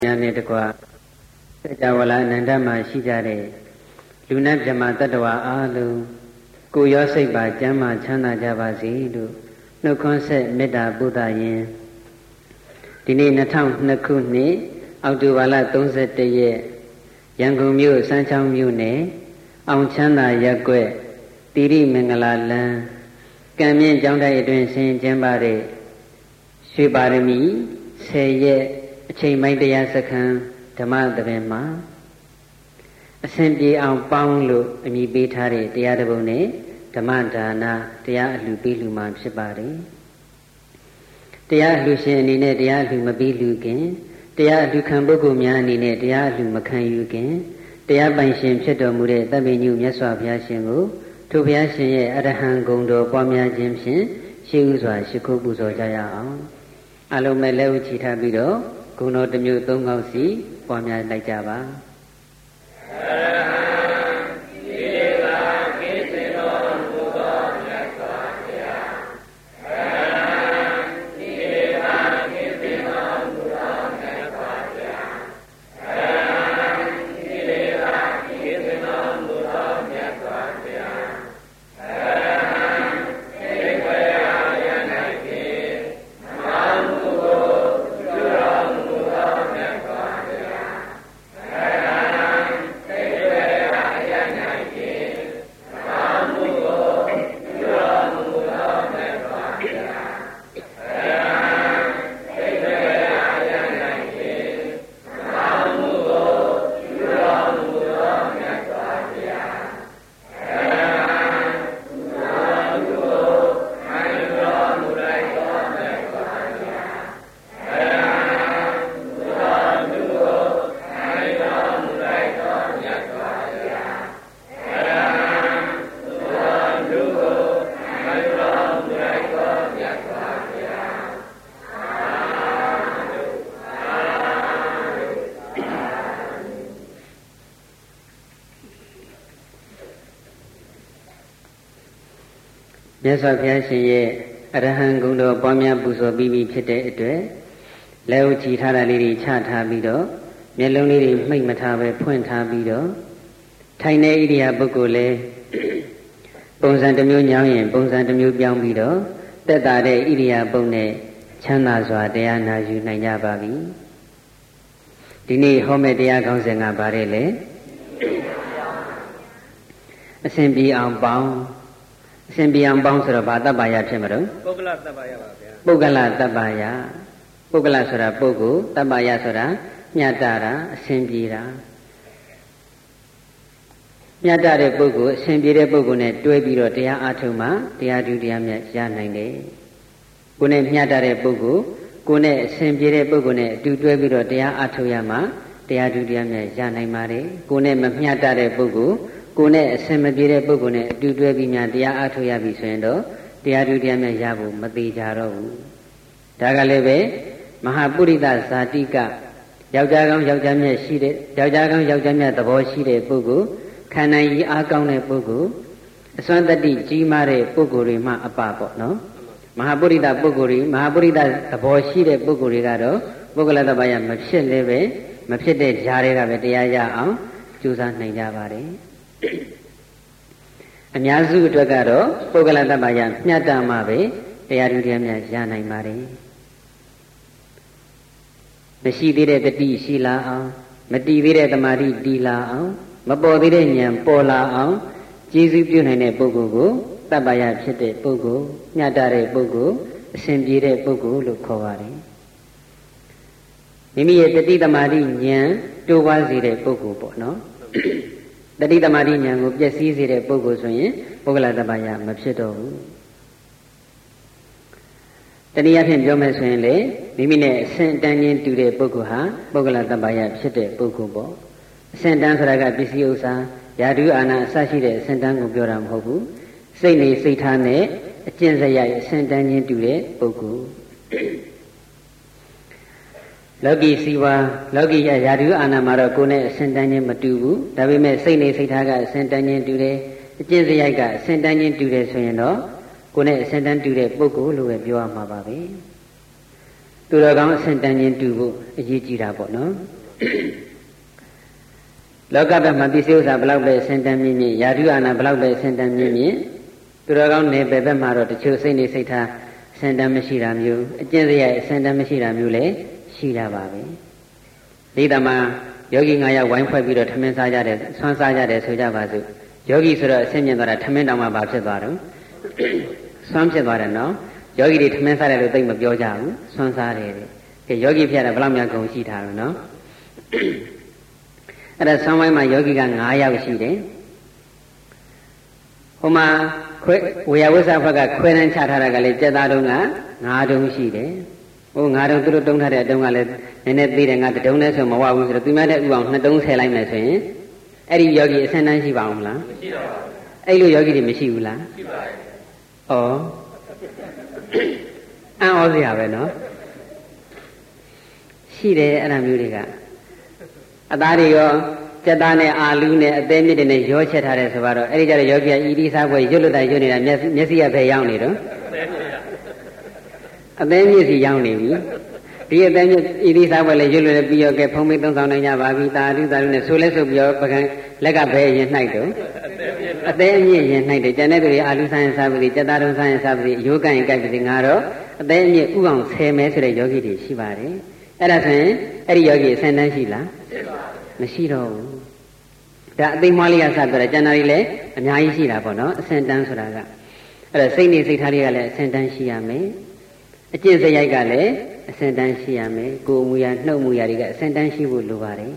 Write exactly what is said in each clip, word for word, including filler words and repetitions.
ညာနဲ့တကွာစัจ java လာအနန္တမှာရှိကြတဲ့လူနဲ့မြမတ attva အားလုံးကိုယ်ရောစိတ်ပါကျမ်းမာချမ်းသာကြပါစေလို့နှုတ်ခွန်းဆက်မေတ္တာပို့သရင်ဒီနေ့၂၀၀၂ခုနှစ်အောက်တိုဘာလ၃၁ရက်ရန်ကုန်မြို့စမ်းချောင်းမြို့နယ်အောင်ချမ်းသာရပ်ကွက်တိရိမင်္ဂလာလမ်းကံမြင့်ကျောင်းတိုက်အတွင်းဆင်ကျင်းပါတဲ့ရွှေပါရမီ၁၀ရက်အချိန်ပိုင်းတရားစခန်းဓမ္မသဘင်မှာအစဉ်ပြေအောင်ပေါင်းလို့အမည်ပေးထားတဲ့တရားတစ်ပုဒ်နဲ့ဓမ္မဒါနတရားအလှပေးလူမှာဖြစ်ပါတယ်တရားအလှရှင်အနေနဲ့တရားအလှမပေးလူခင်တရားအလှခံပုဂ္ဂိုလ်များအနေနဲ့တရားအလှမခံယူခင်တရားပိုင်ရှင်ဖြစ်တော်မူတဲ့သဗ္ဗညုမြတ်စွာဘုရားရှင်ကိုထိုဘုရားရှင်ရဲ့အရဟံဂုဏ်တော်ပွားများခြင်းဖြင့်ရှိဥစွာရှိခိုးပူဇော်ကြရအောင်အလုံးမဲ့လက်ဥချီထားပြီးတော့ဂုဏ်တော်တစ်မျိုးသုံးခေါက်စီပွားများလိုက်ကြပါမြတ်စွာဘုရားရှင်ရဲ့အရဟံဂုဏ်တော်ပွားများပူဇော်ပြီးပြီဖြစ်တဲ့အတွက်လက်ဥချီထားတာလေးတွေချထားပြီးတော့မျက်လုံးလေးတွေမှိတ်မထားပဲဖွင့်ထားပြီးတော့ထိုင်တဲ့ဣရိယာပုဂ္ဂိုလ်လည်းပုံစံတစ်မျိုးညောင်းရင်ပုံစံတစ်မျိုးပြောင်းပြီးတော့တက်တာတဲ့ဣရိယာပုနဲ့ချမ်းသာစွာတရားနာယူနိုင်ကြပါပြီဒီနေ့ဟောမယ့်တရားကောင်းစဉ်ကဘာလဲလဲအစဉ်ပြေအောင်ပေါင်းအစဉ်ပြေအောင်ပေါင်းဆိုတော့ဘာတပ္ပါယဖြစ်မလို့ပုဂ္ဂလတပ္ပါယပါဗျာပုဂ္ဂလတပ္ပါယပုဂ္ဂလဆိုတာပုဂ္ဂိုလ်တပ္ပါယဆိုတာမြတ်တာအစဉ်ပြေတာမြတ်တဲ့ပုဂ္ဂိုလ်အစဉ်ပြေတဲ့ပုဂ္ဂိုလ်နဲ့တွဲပြီးတော့တရားအားထုတ်မှတရားဓုတရားမြတ်ရနိုင်တယ်ကိုယ်နဲ့မြတ်တဲ့ပုဂ္ဂိုလ်ကိုယ်နဲ့အစဉ်ပြေတဲ့ပုဂ္ဂိုလ်နဲ့အတူတွဲပြီးတော့တရားအားထုတ်ရမှတရားဓုတရားမြတ်ရနိုင်ပါတယ်ကိုယ်နဲ့မမြတ်တဲ့ပုဂ္ဂိုလ်ကိုယ်နဲ့အစဉ်မပြေတဲ့ပုဂ္ဂိုလ်နဲ့အတူတွဲပြီးများတရားအားထုတ်ရပြီဆိုရင်တော့တရားဓုတရားမြတ်ရဖို့မသေးကြတော့ဘူးဒါကလည်းပဲမဟာပုရိသဇာတိကယောက်ျားကောင်းယောက်ျားမြတ်ရှိတဲ့ယောက်ျားကောင်းယောက်ျားမြတ်သဘောရှိတဲ့ပုဂ္ဂိုလ်ခန္ဓာကြီးအားကောင်းတဲ့ပုဂ္ဂိုလ်အစွမ်းတတ္တိကြီးမားတဲ့ပုဂ္ဂိုလ်တွေမှအပပေါ့နော်မဟာပုရိသပုဂ္ဂိုလ်တွေမဟာပုရိသသဘောရှိတဲ့ပုဂ္ဂိုလ်တွေကတော့ပုဂ္ဂလတပ္ပယမဖြစ်လည်းပဲမဖြစ်တဲ့ဈာတွေကပဲတရားရအောင်ကြိုးစားနိုင်ကြပါတယ်အများစုအတွက်ကတော့ပုဂ္ဂလတပ္ပယမြတ်တာမှပဲတရားဓုတရားမြတ်ရနိုင်ပါတယ်မရှိသေးတဲ့တတိရှိလာအောင်မတည်သေးတဲ့တမာတိတည်လာအောင်မပေါ်သေးတဲ့ဉာဏ်ပေါ်လာအောင်ကျေးဇူးပြုနိုင်တဲ့ပုဂ္ဂိုလ်ကိုတပ္ပယဖြစ်တဲ့ပုဂ္ဂိုလ်မြတ်တဲ့ပုဂ္ဂိုလ်အစဉ်ပြေတဲ့ပုဂ္ဂိုလ်လို့ခေါ်ပါတယ်မိမိရဲ့တတိတမာတိဉာဏ်တိုးပွားစေတဲ့ပုဂ္ဂိုလ်ပေါ့နော်တတိတမာတိဉာဏ်ကိုပျက်စီးစေတဲ့ပုဂ္ဂိုလ်ဆိုရင်ပုဂ္ဂလတပ္ပယမဖြစ်တော့ဘူးတနည်းအားဖြင့်ပြောမယ်ဆိုရင်လေမိမိနဲ့အစဉ်တန်းချင်းတူတဲ့ပုဂ္ဂိုလ်ဟာပုဂ္ဂလတပ္ပယဖြစ်တဲ့ပုဂ္ဂိုလ်ပေါ့အစဉ်တန်းဆိုတာကပစ္စည်းဥစ္စာယာတုအာနာအစရှိတဲ့အစဉ်တန်းကိုပြောတာမဟုတ်ဘူးစိတ်နေစိတ်ထားနဲ့အကျင့်စရိုက်အစဉ်တန်းချင်းတူတဲ့ပုဂ္ဂိုလ်လောကီစီဝါလောကီယာတုအာနာမှာတော့ကိုယ်နဲ့အစဉ်တန်းချင်းမတူဘူးဒါပေမဲ့စိတ်နေစိတ်ထားကအစဉ်တန်းချင်းတူတယ်အကျင့်စရိုက်ကအစဉ်တန်းချင်းတူတယ်ဆိုရင်တော့ကိုယ်နဲ့အစဉ်တန်းတူတဲ့ပုဂ္ဂိုလ်လို့ပဲပြောရမှာပါပဲသူတော်ကောင်းအဆင့်တန်းချင်းတူဖို့အရေးကြီးတာပေါ့နော်လောကဘက်မှာပစ္စည်းဥစ္စာဘလောက်ပဲအဆင့်တန်းမြင့်မြင့်ယာတုအာနာဘလောက်ပဲအဆင့်တန်းမြင့်မြင့်သူတော်ကောင်းနယ်ပယ်ဘက်မှာတော့တချို့စိတ်နေစိတ်ထားအဆင့်တန်းမရှိတာမျိုးအကျင့်စရိုက်အဆင့်တန်းမရှိတာမျိုးလည်းရှိတာပါပဲဒီတမှာယောဂီငါးယောက်ဝိုင်းဖွဲ့ပြီးတော့ထမင်းစားကြတယ်ဆွမ်းစားကြတယ်ဆိုကြပါစို့ယောဂီဆိုတော့အဆင့်မြင့်သွားတာထမင်းတောင်မှဘာဖြစ်သွားတော့ဆွမ်းဖြစ်သွားတယ်နော်ယောဂီတွေထမင်းစားတယ်လို့သိမပြောကြဘူးဆွမ်းစားတယ်တဲ့ကဲယောဂီဖြစ်ရတာဘယ်လောက်များဂုဏ်ရှိတာလို့နော်အဲ့ဒါဆောင်းပိုင်းမှာယောဂီကငါးယောက်ရှိတယ်ဟိုမှာခွဲဝေယဝိသဘက်ကခွဲတန်းချထားတာကလည်းကြက်သားတုံးကငါးတုံးရှိတယ်ဟိုငါးတုံးသူတို့တုံးထားတဲ့အတုံးကလည်းနည်းနည်းသေးတယ်ငါတတုံးနဲ့ဆိုမဝဘူးဆိုတော့သူများတဲ့ဥအောင်နှစ်တုံးဆယ်လိုက်မယ်ဆိုရင်အဲ့ဒီယောဂီအဆင့်တန်းရှိပါအောင်မလားမရှိပါဘူးအဲ့လိုယောဂီတွေမရှိဘူးလားရှိပါတယ်ဩအံ့ဩစရာပဲနော်ရှိတယ်အဲ့ဒါမျိုးတွေကအသားတွေရောစက်သားနဲ့အာလူးနဲ့အသေးမြစ်တွေနဲ့ရောချက်ထားတယ်ဆိုတော့အဲ့ဒီကြတဲ့ယောဂီကဤဒီစားပွဲရွတ်လို့တိုင်ရွတ်နေတာမျက်မျက်စိကပဲရောက်နေတော့အသေးမြစ်စီရောက်နေပြီဒီအသေးမြစ်ဤဒီစားပွဲလည်းရွတ်လို့လည်းပြီးရောကဲဖုံးမိသုံးဆောင်နိုင်ကြပါပြီတာဓုတာဓုနဲ့ဆိုလဲဆိုပြီးရောပကံလက်ကပဲရင်နှိုက်တော့အသေးအမြင့်ရင်နှိုက်တယ်ကျန်တဲ့သူတွေအာလူးဆိုင်စားပြီစက်သားတုံးဆိုင်စားပြီရိုးကန်ရင်ကြိုက်ပြီငါတော့အသေးအမြင့်ဥအောင်ဆယ်မဲဆိုတဲ့ယောဂီတွေရှိပါတယ်အဲ့ဒါဆိုရင်အဲ့ဒီယောဂီအဆင့်တန်းရှိလားမရှိတော့ဘူးဒါအသိမွှားလေးကစပြောတယ်ကျန်တာတွေလည်းအများကြီးရှိတာပေါ့နော်အဆင့်တန်းဆိုတာကအဲ့တော့စိတ်နေစိတ်ထားလေးကလည်းအဆင့်တန်းရှိရမယ်အကျင့်စရိုက်ကလည်းအဆင့်တန်းရှိရမယ်ကိုယ်မူရာနှုတ်မူရာတွေကအဆင့်တန်းရှိဖို့လိုပါတယ်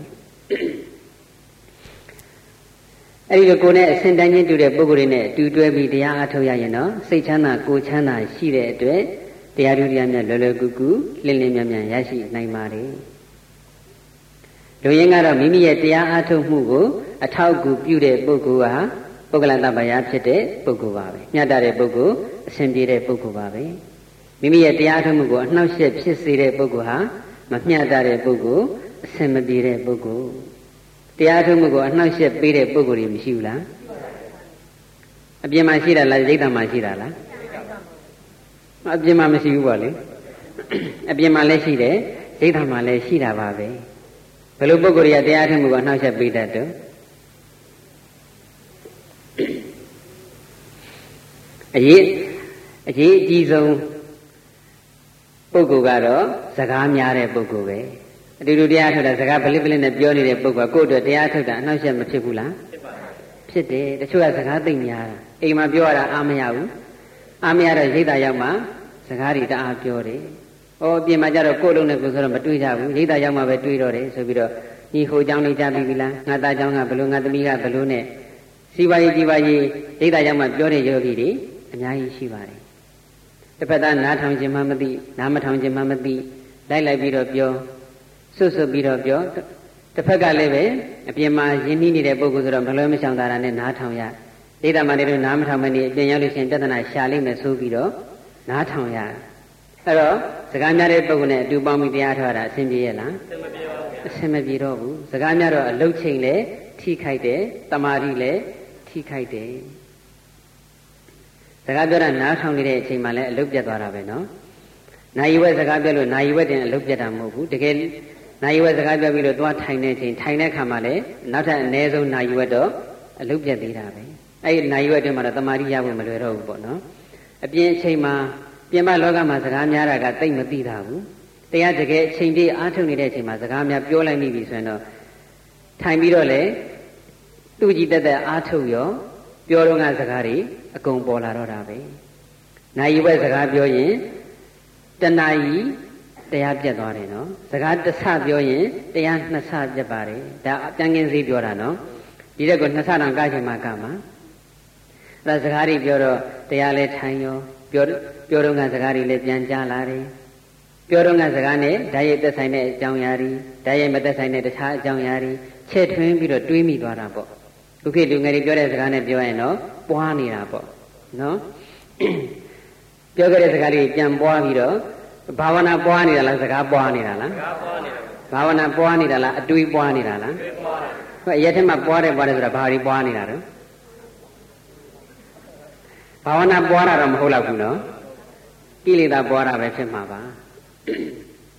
အဲ့ဒီလိုကိုယ်နဲ့အဆင့်တန်းချင်းတူတဲ့ပုဂ္ဂိုလ်တွေနဲ့တူတွဲပြီးတရားအားထုတ်ရရင်တော့စိတ်ချမ်းသာကိုယ်ချမ်းသာရှိတဲ့အတွက်တရားဓုတရားများလွယ်လွယ်ကူကူလင်းလင်းမြန်မြန်ရရှိနိုင်ပါတယ်လူရင်းကတော့မိမိရဲ့တရားအားထုတ်မှုကိုအထောက်အကူပြုတဲ့ပုဂ္ဂိုလ်ဟာပုဂ္ဂလတပ္ပယဖြစ်တဲ့ပုဂ္ဂိုလ်ပါပဲမြတ်တဲ့ပုဂ္ဂိုလ်အစဉ်ပြေတဲ့ပုဂ္ဂိုလ်ပါပဲမိမိရဲ့တရားထုတ်မှုကိုအနှောက်အယှက်ဖြစ်စေတဲ့ပုဂ္ဂိုလ်ဟာမမျှတတဲ့ပုဂ္ဂိုလ်အစဉ်မပြေတဲ့ပုဂ္ဂိုလ်တရားထုတ်မှုကိုအနှောက်အယှက်ပေးတဲ့ပုဂ္ဂိုလ်တွေမရှိဘူးလားအပြင်မှာရှိတာလားရိတ်တံမှာရှိတာလားအပြင်မှာမရှိဘူးပေါ့လေအပြင်မှာလည်းရှိတယ်ရိတ်တံမှာလည်းရှိတာပါပဲဘယ်လိုပုဂ္ဂိုလ်တွေကတရားထုတ်မှုကိုနှောက်ယှက်ပေးတတ်တော့အရေးအရေးအကြီးဆုံးပုဂ္ဂိုလ်ကတော့စကားများတဲ့ပုဂ္ဂိုလ်ပဲအတူတူတရားထုတ်တာစကားပလစ်ပလစ်နဲ့ပြောနေတဲ့ပုဂ္ဂိုလ်ကကိုယ့်အတွက်တရားထုတ်တာအနှောက်ယှက်မဖြစ်ဘူးလားဖြစ်ပါဘူးဖြစ်တယ်တချို့ကစကားသိမ့်များတာအိမ်မှာပြောရတာအားမရဘူးအားမရတော့ရိတ်တာရောက်မှစကားတွေတအားပြောတယ်။အော်ပြင်မှာကြတော့ကိုယ်လုံးနဲ့ကိုယ်ဆိုတော့မတွေးကြဘူး။ရိတ်တာရောက်မှပဲတွေးတော့တယ်ဆိုပြီးတော့ညီဟိုเจ้าနေကြပြီလား။ငါသားเจ้าကဘလို့ငါသမီးကဘလို့နဲ့စီပါရေးကြီးပါရေးရိတ်တာရောက်မှပြောတဲ့ယောဂီတွေအများကြီးရှိပါတယ်။တစ်ဖက်သားနားထောင်ခြင်းမှမသိနားမထောင်ခြင်းမှမသိလိုက်လိုက်ပြီးတော့ပြောဆွတ်ဆွတ်ပြီးတော့ပြောတစ်ဖက်ကလည်းပဲအပြင်မှာယဉ်နှီးနေတဲ့ပုဂ္ဂိုလ်ဆိုတော့မလွဲမရှောင်သာတာနဲ့နားထောင်ရ။ရိတ်တာမှလည်းနားမထောင်မနေအပြင်ရောက်လို့ရှိရင်ပြဿနာရှာလိမ့်မယ်ဆိုပြီးတော့နားထောင်ရအဲ့တော့စကားများတဲ့ပုဂ္ဂိုလ်နဲ့အတူပေါင်းပြီးတရားထောက်တာအဆင်ပြေရဲ့လားအဆင်မပြေတော့ဘူးစကားများတော့အလုတ်ချိန်လည်းထိခိုက်တယ်တမာတိလည်းထိခိုက်တယ်စကားပြောတာနားထောင်နေတဲ့အချိန်မှလည်းအလုတ်ပြတ်သွားတာပဲနော်နာယီဝဲစကားပြောလို့နာယီဝဲတင်အလုတ်ပြတ်တာမဟုတ်ဘူးတကယ်နာယီဝဲစကားပြောပြီးလို့သွားထိုင်တဲ့အချိန်ထိုင်တဲ့ခါမှလည်းနောက်ထပ်အနည်းဆုံးနာယီဝဲတော့အလုတ်ပြတ်သေးတာပဲအဲ့ဒီနာယီဝဲတင်မှတော့တမာတိရဖို့မလွယ်တော့ဘူးပေါ့နော်အပြင်အချိန်မှာပြင်ပလောကမှာစကားများတာကတိတ်မသိတာဘူးတရားတကယ်အချိန်ပြည့်အားထုတ်နေတဲ့အချိန်မှာစကားများပြောလိုက်မိပြီဆိုရင်တော့ထိုင်ပြီးတော့လေသူ့ကြည့်တက်တက်အားထုတ်ရောပြောတော့ကစကားတွေအကုန်ပေါ်လာတော့တာပဲနာယီဝဲစကားပြောရင်တဏှာကြီးတရားပြတ်သွားတယ်နော်စကားတစ်ဆပြောရင်တရားနှစ်ဆပြတ်ပါတယ်ဒါအပြန်ကင်းစေးပြောတာနော်ဒီတဲ့ကိုနှစ်ဆတောင်ကချိန်မှာကမှာအဲ့ဒါစကားတွေပြောတော့တရားလဲထိုင်ရောပြောပြောတော့ကစကားတွေလည်းပြန်ကြားလာတယ်ပြောတော့ကစကားနဲ့ဓာတ်ရိုက်သက်ဆိုင်တဲ့အကြောင်းအရာတွေဓာတ်ရိုက်မသက်ဆိုင်တဲ့တခြားအကြောင်းအရာတွေချဲ့ထွင်းပြီးတော့တွေးမိသွားတာပေါ့ခုခေတ်လူငယ်တွေပြောတဲ့စကားနဲ့ပြောရင်တော့ပွားနေတာပေါ့နော်ပြောခဲ့တဲ့စကားလေးပြန်ပွားပြီးတော့ဘာဝနာပွားနေတာလားစကားပွားနေတာလားစကားပွားနေတာဘာဝနာပွားနေတာလားအတွေးပွားနေတာလားအတွေးပွားတာဟိုရက်ထက်မှပွားတယ်ပွားတယ်ဆိုတာဘာတွေပွားနေတာတော့ဘာဝနာပွားတာတော့မဟုတ်တော့ဘူးနော်ကိလေသာပွားတာပဲဖြစ်မှာပါ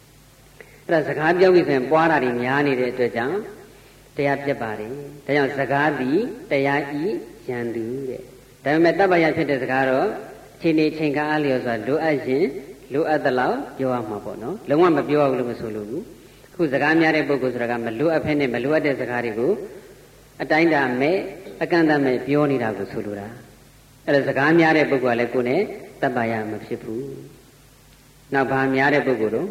အဲ့ဒါစကားပြောပြီးဆိုရင်ပွားတာတွေများနေတဲ့အတွက်ကြောင့်တရားပြတ်ပါတယ်ဒါကြောင့်စကားသည်တရားဤရန်သူတဲ့ဒါပေမဲ့တပ္ပယဖြစ်တဲ့စကားတော့အချိန်လေးချိန်ခါအားလျော်စွာလိုအပ်ရင်လိုအပ်သလောက်ပြောရမှာပေါ့နော်လုံးဝမပြောရဘူးလို့မဆိုလို့ဘူးအခုစကားများတဲ့ပုဂ္ဂိုလ်ဆိုတာကမလိုအပ်ဖဲနဲ့မလိုအပ်တဲ့စကားတွေကိုအတိုင်းတာမဲ့အကန့်အသတ်မဲ့ပြောနေတာကိုဆိုလိုတာအဲ့ဒါစကားများတဲ့ပုဂ္ဂိုလ်ကလည်းကိုယ်နဲ့တပ္ပယမဖြစ်ဘူးနောက်ဘာများတဲ့ပုဂ္ဂိုလ်တို့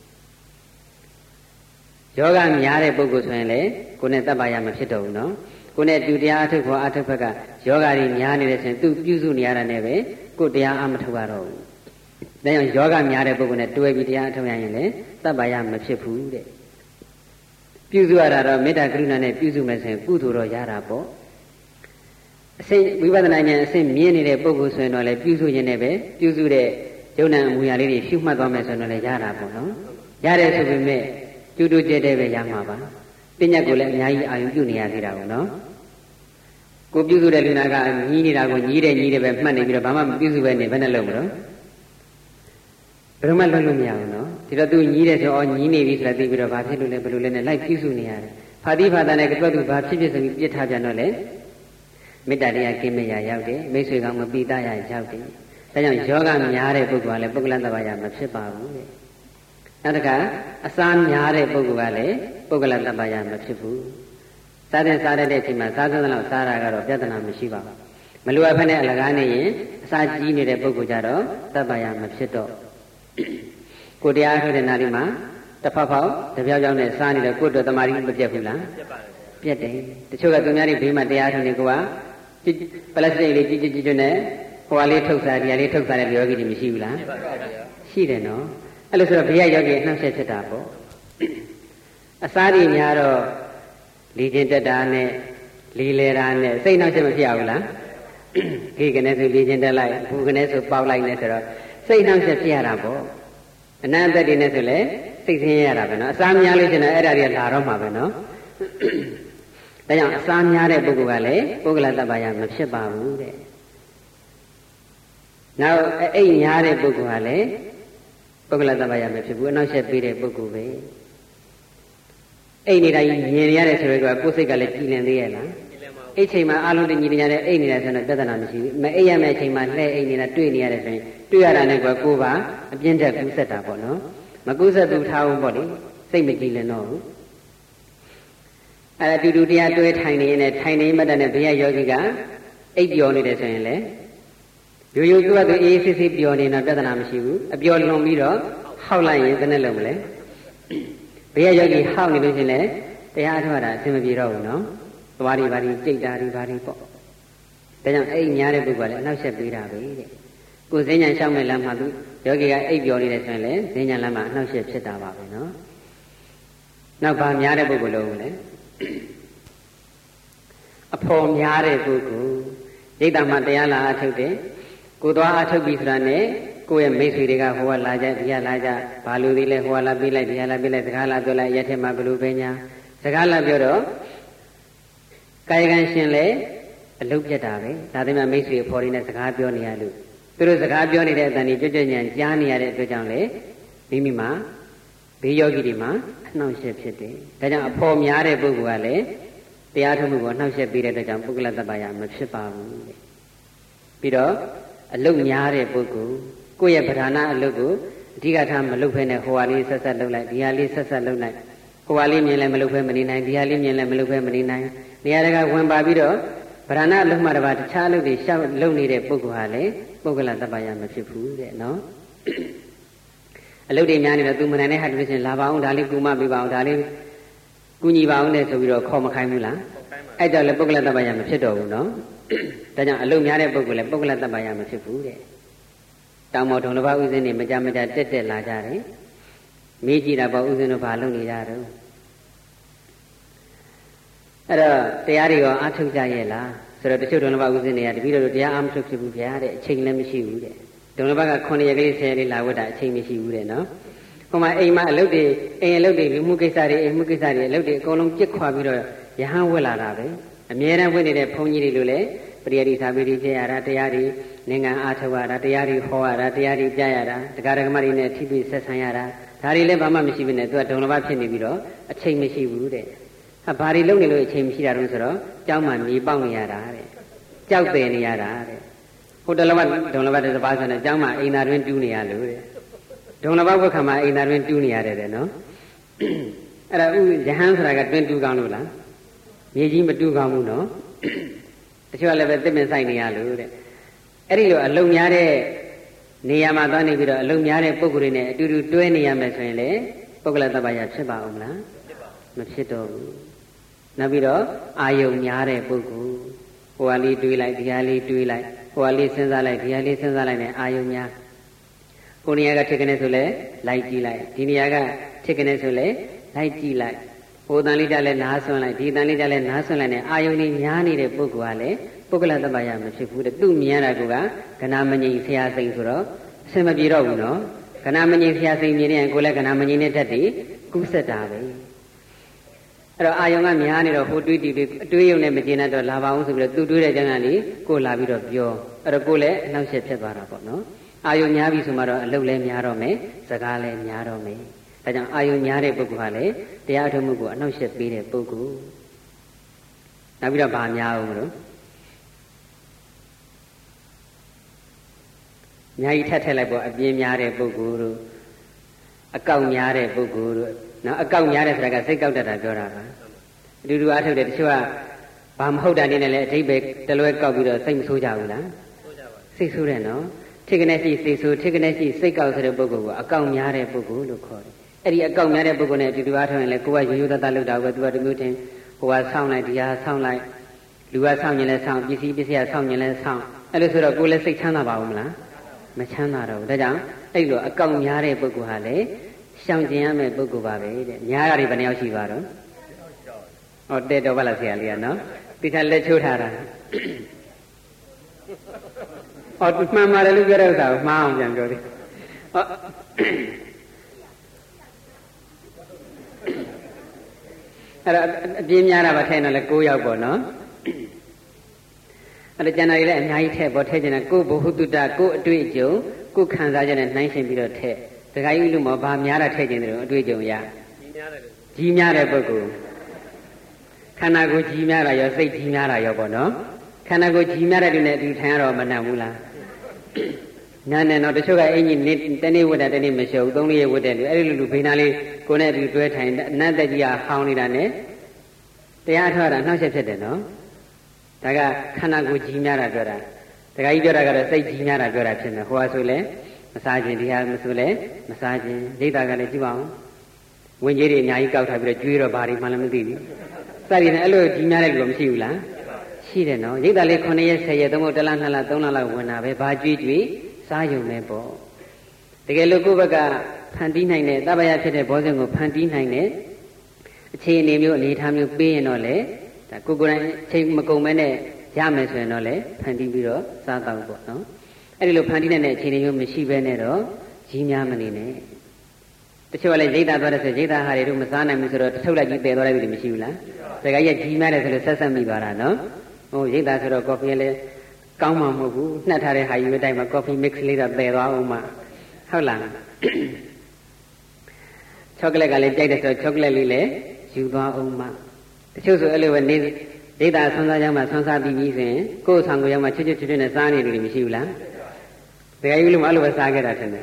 ယောဂများတဲ့ပုဂ္ဂိုလ်ဆိုရင်လေကိုယ်နဲ့တပ္ပယမဖြစ်တော့ဘူးနော်ကိုယ်နဲ့တူတရားအထုတ်ဖို့အထုတ်ဘက်ကယောဂတွေများနေတဲ့ဆိုရင်သူပြုစုနေရတာနဲ့ပဲကိုယ်တရားအမထုတ်ရတော့ဘူးဒါကြောင့်ယောဂများတဲ့ပုဂ္ဂိုလ်နဲ့တွဲပြီးတရားအထုတ်ရရင်လေတပ္ပယမဖြစ်ဘူးတဲ့ပြုစုရတာတော့မေတ္တာကရုဏာနဲ့ပြုစုမယ်ဆိုရင်ကုသိုလ်တော့ရတာပေါ့အစိဝိပဿနာဉာဏ်အစိမြင်နေတဲ့ပုဂ္ဂိုလ်ဆိုရင်တော့လေပြုစုခြင်းနဲ့ပဲပြုစုတဲ့ယုံနာအမူအရာလေးတွေရှုမှတ်သွားမယ်ဆိုရင်လည်းရတာပေါ့နော်ရတယ်ဆိုပေမဲ့ကျူးတူကျဲတဲ့ပဲရမှာပါပညာကိုလည်းအများကြီးအာရုံပြုနေရသေးတာပေါ့နော်ကိုပြုစုတဲ့လူနာကညီးနေတာကိုညီးတယ်ညီးတယ်ပဲမှတ်နေပြီးတော့ဘာမှမပြုစုပဲနေဘယ်နဲ့လုပ်မလို့ဘယ်တော့မှလုပ်လို့မရဘူးနော်ဒီတော့သူညီးတယ်ဆိုတော့ညီးနေပြီဆိုတာသိပြီးတော့ဘာဖြစ်လို့လဲဘယ်လိုလဲနဲ့လိုက်ပြုစုနေရတယ်ဖာတိဖာတာနဲ့ကတော့သူဘာဖြစ်ဖြစ်ဆိုပြီးပြစ်ထားပြန်တော့လေမေတ္တာတရားကိမရာရောက်တယ်မိတ်ဆွေကောင်မပိတရရောက်တယ်ဒါကြောင့်ယောဂများတဲ့ပုဂ္ဂိုလ်ကလည်းပုဂ္ဂလတ္တဗာယမဖြစ်ပါဘူးတဲ့နောက်တစ်ခါအစာများတဲ့ပုဂ္ဂိုလ်ကလည်းပုဂ္ဂလတ္တဗာယမဖြစ်ဘူးစားတဲ့စားတဲ့အချိန်မှာစားစသလောက်စားတာကတော့ပြဿနာမရှိပါဘူးမလိုအပ်ဖက်နဲ့အလကားနေရင်အစာကြီးနေတဲ့ပုဂ္ဂိုလ်ကြတော့တဗ္ဗာယမဖြစ်တော့ကိုတရားထုတ်တဲ့နာရီမှာတစ်ဖက်ဖောက်တစ်ပြောက်ပြောက်နဲ့စားနေတော့ကိုယ်တော်တမာရီမပြတ်ဘူးလားပြတ်တယ်တချို့ကသူများတွေဘေးမှာတရားထုတ်နေကိုကပလတ်စတစ်လေးကြီးကြီးကြီးနဲ့ဟိုဟာလေးထုတ်စားဒီဟာလေးထုတ်စားတဲ့ယောဂီတွေမရှိဘူးလားရှိတယ်နော်အဲ့လိုဆိုတော့ဘေးကယောဂီနှောက်ယှက်ဖြစ်တာပေါ့အစားတွေများတော့လီကျင်တက်တာနဲ့လီလေတာနဲ့စိတ်နှောက်ယှက်မဖြစ်ဘူးလားခေကနေဆိုလီကျင်တက်လိုက်ဘူကနေဆိုပေါက်လိုက်နေဆိုတော့စိတ်နှောက်ယှက်ဖြစ်ရတာပေါ့အနန္တတ္တိနဲ့ဆိုလေစိတ်ဆင်းရဲရတာပဲနော်အစားများလို့ရှင်တော့အဲ့ဒါတွေလာတော့မှာပဲနော်ဒါကြောင့်အစားများတဲ့ပုဂ္ဂိုလ်ကလည်းပုဂ္ဂလတ္တဗာယမဖြစ်ပါဘူးတဲ့နောက်အိတ်များတဲ့ပုဂ္ဂိုလ်ကလည်းပုဂ္ဂလတ္တဗာယမဖြစ်ဘူးအနောက်ဆက်ပေးတဲ့ပုဂ္ဂိုလ်ပဲအိတ်နေတာကြီးမြင်ရတဲ့ဆိုတော့ကိုယ်စိတ်ကလည်းကြည်လင်သေးရဲ့လားအိတ်ချိန်မှာအလုံးတညီတညာတဲ့အိတ်နေတာဆိုတော့ပြဿနာမရှိဘူးမအိတ်ရမယ့်အချိန်မှာလှဲအိတ်နေတာတွေ့နေရတဲ့ဆိုရင်တွေ့ရတာနဲ့ကိုယ်ကိုယ်ပါအပြင်းထက်ကူးဆက်တာပေါ့နော်မကူးဆက်သူထားအောင်ပေါ့လေစိတ်မကြည်လင်တော့ဘူးအဲ့ဒါတူတူတရားတွေ့ထိုင်နေရင်ထိုင်နေမှတ်တဲ့ဘေးကယောဂီကအိပ်ပျော်နေတယ်ဆိုရင်လေရိုးရိုးသူ့အတူအေးစစ်စစ်ပျော်နေတော့ပြဿနာမရှိဘူးအပျော်လွန်ပြီးတော့ဟောက်လိုက်ရင်ဘယ်နဲ့လုံးမလဲဘေးကယောဂီဟောက်နေလို့ရှင်လေတရားထုတ်တာအဆင်မပြေတော့ဘူးနော်သွားတွေဘာတွေကြိတ်တာတွေဘာတွေပေါ့ဒါကြောင့်အိပ်များတဲ့ပုဂ္ဂိုလ်ကလည်းအနောက်ဆက်ပေးတာပဲတဲ့ကိုယ်ဈဉ္ဉံရှောက်မဲ့လမ်းမှာသူယောဂီကအိပ်ပျော်နေတယ်ဆိုရင်လေဈဉ္ဉံလမ်းမှာအနောက်ဆက်ဖြစ်တာပါပဲနော်နောက်ဘာများတဲ့ပုဂ္ဂိုလ်လုံးလဲအဖော်များတဲ့ပုဂ္ဂိုလ်ရိတ်တာမှတရားလာအထုတ်တယ်ကိုသွားအထုတ်ပြီဆိုတာနဲ့ကိုယ့်ရဲ့မိတ်ဆွေတွေကဟိုကလာကြဒီကလာကြဘာလို့ဒီလဲဟိုကလာပြေးလိုက်ဒီကလာပြေးလိုက်စကားလာပြောလိုက်ရက်ထက်မှဘလို့ပဲညာစကားလာပြောတော့ကာယကံရှင်လဲအလုတ်ပြတ်တာပဲဒါသိမှမိတ်ဆွေအဖော်တွေနဲ့စကားပြောနေရလို့သူတို့စကားပြောနေတဲ့အတန်ကြီးကြွကြွညံကြားနေရတဲ့အတွက်ကြောင့်လေမိမိမှာဘေးယောဂီတွေမှာအနှောင့်အယှက်ဖြစ်တယ်ဒါကြောင့်အဖော်များတဲ့ပုဂ္ဂိုလ်ကလည်းတရားထုတ်မှုကိုနှောင့်ယှက်ပေးတဲ့အတွက်ကြောင့်ပုဂ္ဂလတ္တဗာယမဖြစ်ပါဘူးတဲ့ပြီးတော့အလုတ်များတဲ့ပုဂ္ဂိုလ်ကိုယ့်ရဲ့ပဓာနာအလုတ်ကိုအဓိကထားမလုတ်ဖဲနဲ့ဟိုဟာလေးဆက်ဆက်လုပ်လိုက်ဒီဟာလေးဆက်ဆက်လုပ်လိုက်ဟိုဟာလေးမြင်လဲမလုတ်ဖဲမနေနိုင်ဒီဟာလေးမြင်လဲမလုတ်ဖဲမနေနိုင်နေရာတကဝင်ပါပြီးတော့ပဓာနာအလုတ်မှတပါတခြားအလုတ်တွေရှောက်လုပ်နေတဲ့ပုဂ္ဂိုလ်ဟာလေပုဂ္ဂလတ္တဗာယမဖြစ်ဘူးတဲ့နော်အလုတ်တွေများနေတော့သူမနိုင်တဲ့ဟာတူချင်းလာပါအောင်ဒါလေးကူမပေးပါအောင်ဒါလေးကူညီပါအောင်နဲ့ဆိုပြီးတော့ခေါ်မခိုင်းဘူးလားအဲ့ကြောင့်လေပုဂ္ဂလတ္တဗာယမဖြစ်တော့ဘူးနော်ဒါကြောင့်အလုတ်များတဲ့ပုဂ္ဂိုလ်လည်းပုဂ္ဂလတ္တဗာယမဖြစ်ဘူးတဲ့တောင်မော်ထုံတစ်ပါးဥစဉ်နေမကြမကြတက်တက်လာကြတယ်မေးကြည့်တာပေါ့ဥစဉ်တို့ဘာလုပ်နေကြတော့အဲ့တော့တရားတွေရောအားထုတ်ကြရဲ့လားဆိုတော့တချို့ထုံတစ်ပါးဥစဉ်တွေကတပည့်တော်တို့တရားအားမထုတ်ဖြစ်ဘူးဗျာတဲ့အချိန်လည်းမရှိဘူးတဲ့ထုံတစ်ပါးကခုနှစ်ရက်ကလေးဆယ်ရက်လေးလာဝတ်တာအချိန်မရှိဘူးတဲ့နော်ဟိုမှာအိမ်မှာအလုပ်တွေအိမ်အလုပ်တွေလူမှုကိစ္စတွေအိမ်မှုကိစ္စတွေအလုပ်တွေအကုန်လုံးပြစ်ခွာပြီးတော့ရဟန်းဝတ်လာတာပဲအမြဲတမ်းဝတ်နေတဲ့ဘုန်းကြီးတွေလိုလေပရိယတိသာပိတိဖြစ်ရတာတရားတွေနိုင်ငံအားထုတ်ရတာတရားတွေဟောရတာတရားတွေကြားရတာတရားဓမ္မတွေနဲ့ထိပြီးဆက်ဆံရတာဒါဒါတွေလည်းဘာမှမရှိဘဲနဲ့သူကဒုံလဘဖြစ်နေပြီးတော့အချိန်မရှိဘူးတဲ့ဟာဘာတွေလုပ်နေလို့အချိန်မရှိတာတော့ဆိုတော့ကြောင်းမှမြေပေါက်နေရတာတဲ့ကြောက်တယ်နေရတာတဲ့ဟိုတလဘဒုံလဘတစ်ပါးဆိုတဲ့ကြောင်းမှအိမ်သာတွင်တူးနေရလို့တဲ့ဒုံလဘဝက်ခါမှာအိမ်သာတွင်တူးနေရတယ်တဲ့နော်အဲ့ဒါဥယဟန်ဆိုတာကတွင်တူးကောင်းလို့လားမြေကြီးမတူးကောင်းဘူးနော်တချို့ကလည်းပဲတစ်ပင်ဆိုင်နေရလို့တဲ့အဲ့ဒီလိုအလုံများတဲ့နေရာမှာသွားနေပြီးတော့အလုံများတဲ့ပုဂ္ဂိုလ်တွေနဲ့အတူတူတွဲနေရမယ်ဆိုရင်လေပုဂ္ဂလတပ္ပယဖြစ်ပါအောင်မလားမဖြစ်တော့ဘူးနောက်ပြီးတော့အာယုံများတဲ့ပုဂ္ဂိုလ်ဟိုဟာလေးတွေးလိုက်ဒီဟာလေးတွေးလိုက်ဟိုဟာလေးစဉ်းစားလိုက်ဒီဟာလေးစဉ်းစားလိုက်နဲ့အာယုံများဟိုနေရာကထစ်ကနေဆိုလဲလိုက်ကြည့်လိုက်ဒီနေရာကထစ်ကနေဆိုလဲလိုက်ကြည့်လိုက်ဟိုတန်လေးကြလဲနားဆွန့်လိုက်ဒီတန်လေးကြလဲနားဆွန့်လိုက်နဲ့အာယုန်ကြီးများနေတဲ့ပုဂ္ဂိုလ်ကလည်းပုဂ္ဂလတ္တပယမဖြစ်ဘူးတဲ့သူ့မြင်ရတာကကဏမငြိမ်ဆရာစိန်ဆိုတော့အဆင်မပြေတော့ဘူးနော်ကဏမငြိမ်ဆရာစိန်မြင်နေရင်ကိုယ်လည်းကဏမငြိမ်နဲ့တက်တည်ကူးဆက်တာပဲအဲ့တော့အာယုန်ကများနေတော့ဟိုတွေးတီတွေအတွေးရုံနဲ့မကျေနပ်တော့လာပါအောင်ဆိုပြီးတော့သူတွေးတဲ့ကြောင့်ကလေကိုလာပြီးတော့ပြောအဲ့တော့ကိုလည်းအနှောက်အယှက်ဖြစ်သွားတာပေါ့နော်အာယုန်များပြီဆိုမှတော့အလုပ်လည်းများတော့မယ်စကားလည်းများတော့မယ်ဒါကြောင့်အာယုံများတဲ့ပုဂ္ဂိုလ်ဟာလည်းတရားထုတ်မှုကိုအနှောက်အယှက်ပေးတဲ့ပုဂ္ဂိုလ်နောက်ပြီးတော့ဗာများအောင်လို့ညာကြီးထက်ထက်လိုက်ပေါ့အပြင်းများတဲ့ပုဂ္ဂိုလ်တို့အကောက်များတဲ့ပုဂ္ဂိုလ်တို့နော်အကောက်များတဲ့ဆိုတာကစိတ်ကောက်တတ်တာပြောတာပါအတူတူအားထုတ်တယ်တချို့ကဘာမဟုတ်တာနေနဲ့လည်းအထိပ္ပယ်တလွဲကောက်ပြီးတော့စိတ်မဆိုးကြဘူးလားဆိုးကြပါစိတ်ဆိုးတယ်နော်ထိကနေရှိစိတ်ဆိုးထိကနေရှိစိတ်ကောက်ဆိုတဲ့ပုဂ္ဂိုလ်ကအကောက်များတဲ့ပုဂ္ဂိုလ်လို့ခေါ်တယ်အဲ့ဒီအကောက်များတဲ့ပုဂ္ဂိုလ်နဲ့အတူတူအားထုတ်ရင်လည်းကိုယ်ကရိုးရိုးသားသားလုပ်တာပဲသူကတမျိုးတင်ဟိုကဆောင်းလိုက်ဒီဟာဆောင်းလိုက်လူကဆောင်းရင်လည်းဆောင်းပစ္စည်းပစ္စည်းကဆောင်းရင်လည်းဆောင်းအဲ့လိုဆိုတော့ကိုယ်လည်းစိတ်ချမ်းသာပါဦးမလားမချမ်းသာတော့ဘူးဒါကြောင့်အဲ့လိုအကောက်များတဲ့ပုဂ္ဂိုလ်ဟာလည်းရှောင်ကျင်ရမယ့်ပုဂ္ဂိုလ်ပါပဲတဲ့များတာတွေဘယ်နှယောက်ရှိပါတော့ဟောတဲ့တော့ပါလားဆရာလေးကနော်တိထလက်ချိုးထားတာဟောမှန်ပါတယ်လို့ပြောတဲ့ဥစ္စာကိုမှားအောင်ပြန်ပြောသေးဟောအဲ့တော့အပြင်းများတာပါထဲတော့လေ၉ယောက်ပေါ့နော်အဲ့ဒါကျန်တာတွေလည်းအများကြီးထည့်ပေါ့ထည့်ကျင်တာကိုဘုဟုတ္တကိုအတွေ့အကြုံကိုခံစားချက်နဲ့နှိုင်းယှဉ်ပြီးတော့ထည့်ဒကာကြီးလူမောဘာများတာထည့်ကျင်တယ်လို့အတွေ့အကြုံရကြီးများတဲ့ပုဂ္ဂိုလ်ခန္ဓာကိုယ်ကြီးများတာရောစိတ်ကြီးများတာရောပေါ့နော်ခန္ဓာကိုယ်ကြီးများတဲ့လူနဲ့အတူထိုင်ရတော့မနှံ့ဘူးလားနာနဲ့တော့တချို့ကအင်ကြီးနေတနေ့ဝတ်တာတနေ့မရှုပ်သုံးလေးရဝတ်တယ်လူအဲ့ဒီလူလူဘိန်းသားလေးကိုနဲ့အတူတွဲထိုင်နတ်တက်ကြီးကဟောင်းနေတာနဲ့တရားထွက်တာနှောက်ယှက်ဖြစ်တယ်နော်ဒါကခန္ဓာကိုယ်ကြီးများတာပြောတာဒကာကြီးပြောတာကတော့စိတ်ကြီးများတာပြောတာဖြစ်မယ်ဟိုဟာဆိုလဲမစားခြင်းဒီဟာမဆိုလဲမစားခြင်းဒိဋ္ဌာကလည်းကြည့်ပါဦးဝင်ကြီးတွေအများကြီးကောက်ထားပြီးတော့ကျွေးတော့ဘာတွေမှလည်းမသိဘူးစသည်နဲ့အဲ့လိုကြီးများတဲ့လူမရှိဘူးလားရှိတယ်နော်ဒိဋ္ဌာလေး9ရက်10ရက်သုံးဖို့တစ်လနှစ်လသုံးလလောက်ဝင်တာပဲဘာကျွေးကျွေးစားရုံနဲ့ပေါ့တကယ်လို့ကိုယ့်ဘက်ကဖန်တီးနိုင်တဲ့တပ္ပယဖြစ်တဲ့ဘောဇဉ်ကိုဖန်တီးနိုင်တဲ့အခြေအနေမျိုးအနေအထားမျိုးပေးရင်တော့လေဒါကိုကိုယ်တိုင်ချိန်မကုန်မဲနဲ့ရမယ်ဆိုရင်တော့လေဖန်တီးပြီးတော့စားတော့ပေါ့နော်အဲ့ဒီလိုဖန်တီးနိုင်တဲ့အခြေအနေမျိုးမရှိဘဲနဲ့တော့ကြီးများမနေနဲ့တချို့ကလည်းရိတ်တာသွားတဲ့ဆိုရိတ်တာဟာတွေတို့မစားနိုင်ဘူးဆိုတော့တထုတ်လိုက်ကြီးတည်သွားတဲ့လူတွေမရှိဘူးလားဒါကကြီးကြီးများတယ်ဆိုလို့ဆက်ဆက်မိသွားတာနော်ဟိုရိတ်တာဆိုတော့ကော်ဖီလည်းကောင်းမှမဟုတ်ဘူးနှက်ထားတဲ့ဟာယူတဲ့အတိုင်းမှာ coffee mix လေးတော့ပယ်သွားအောင်မှဟုတ်လားချောကလက်ကလည်းကြိုက်တယ်ဆိုတော့ချောကလက်လေးလည်းယူသွားအောင်မှတချို့ဆိုအဲ့လိုပဲနေဒိဋ္ဌာဆွမ်းစားကြောင်းမှာဆွမ်းစားပြီးပြီဆိုရင်ကိုယ်ဆောင်ကိုရောက်မှချွတ်ချွတ်ချွတ်ချွတ်နဲ့စားနေတယ်မရှိဘူးလားတကယ်ကြီးလို့မအဲ့လိုပဲစားခဲ့တာထင်တယ်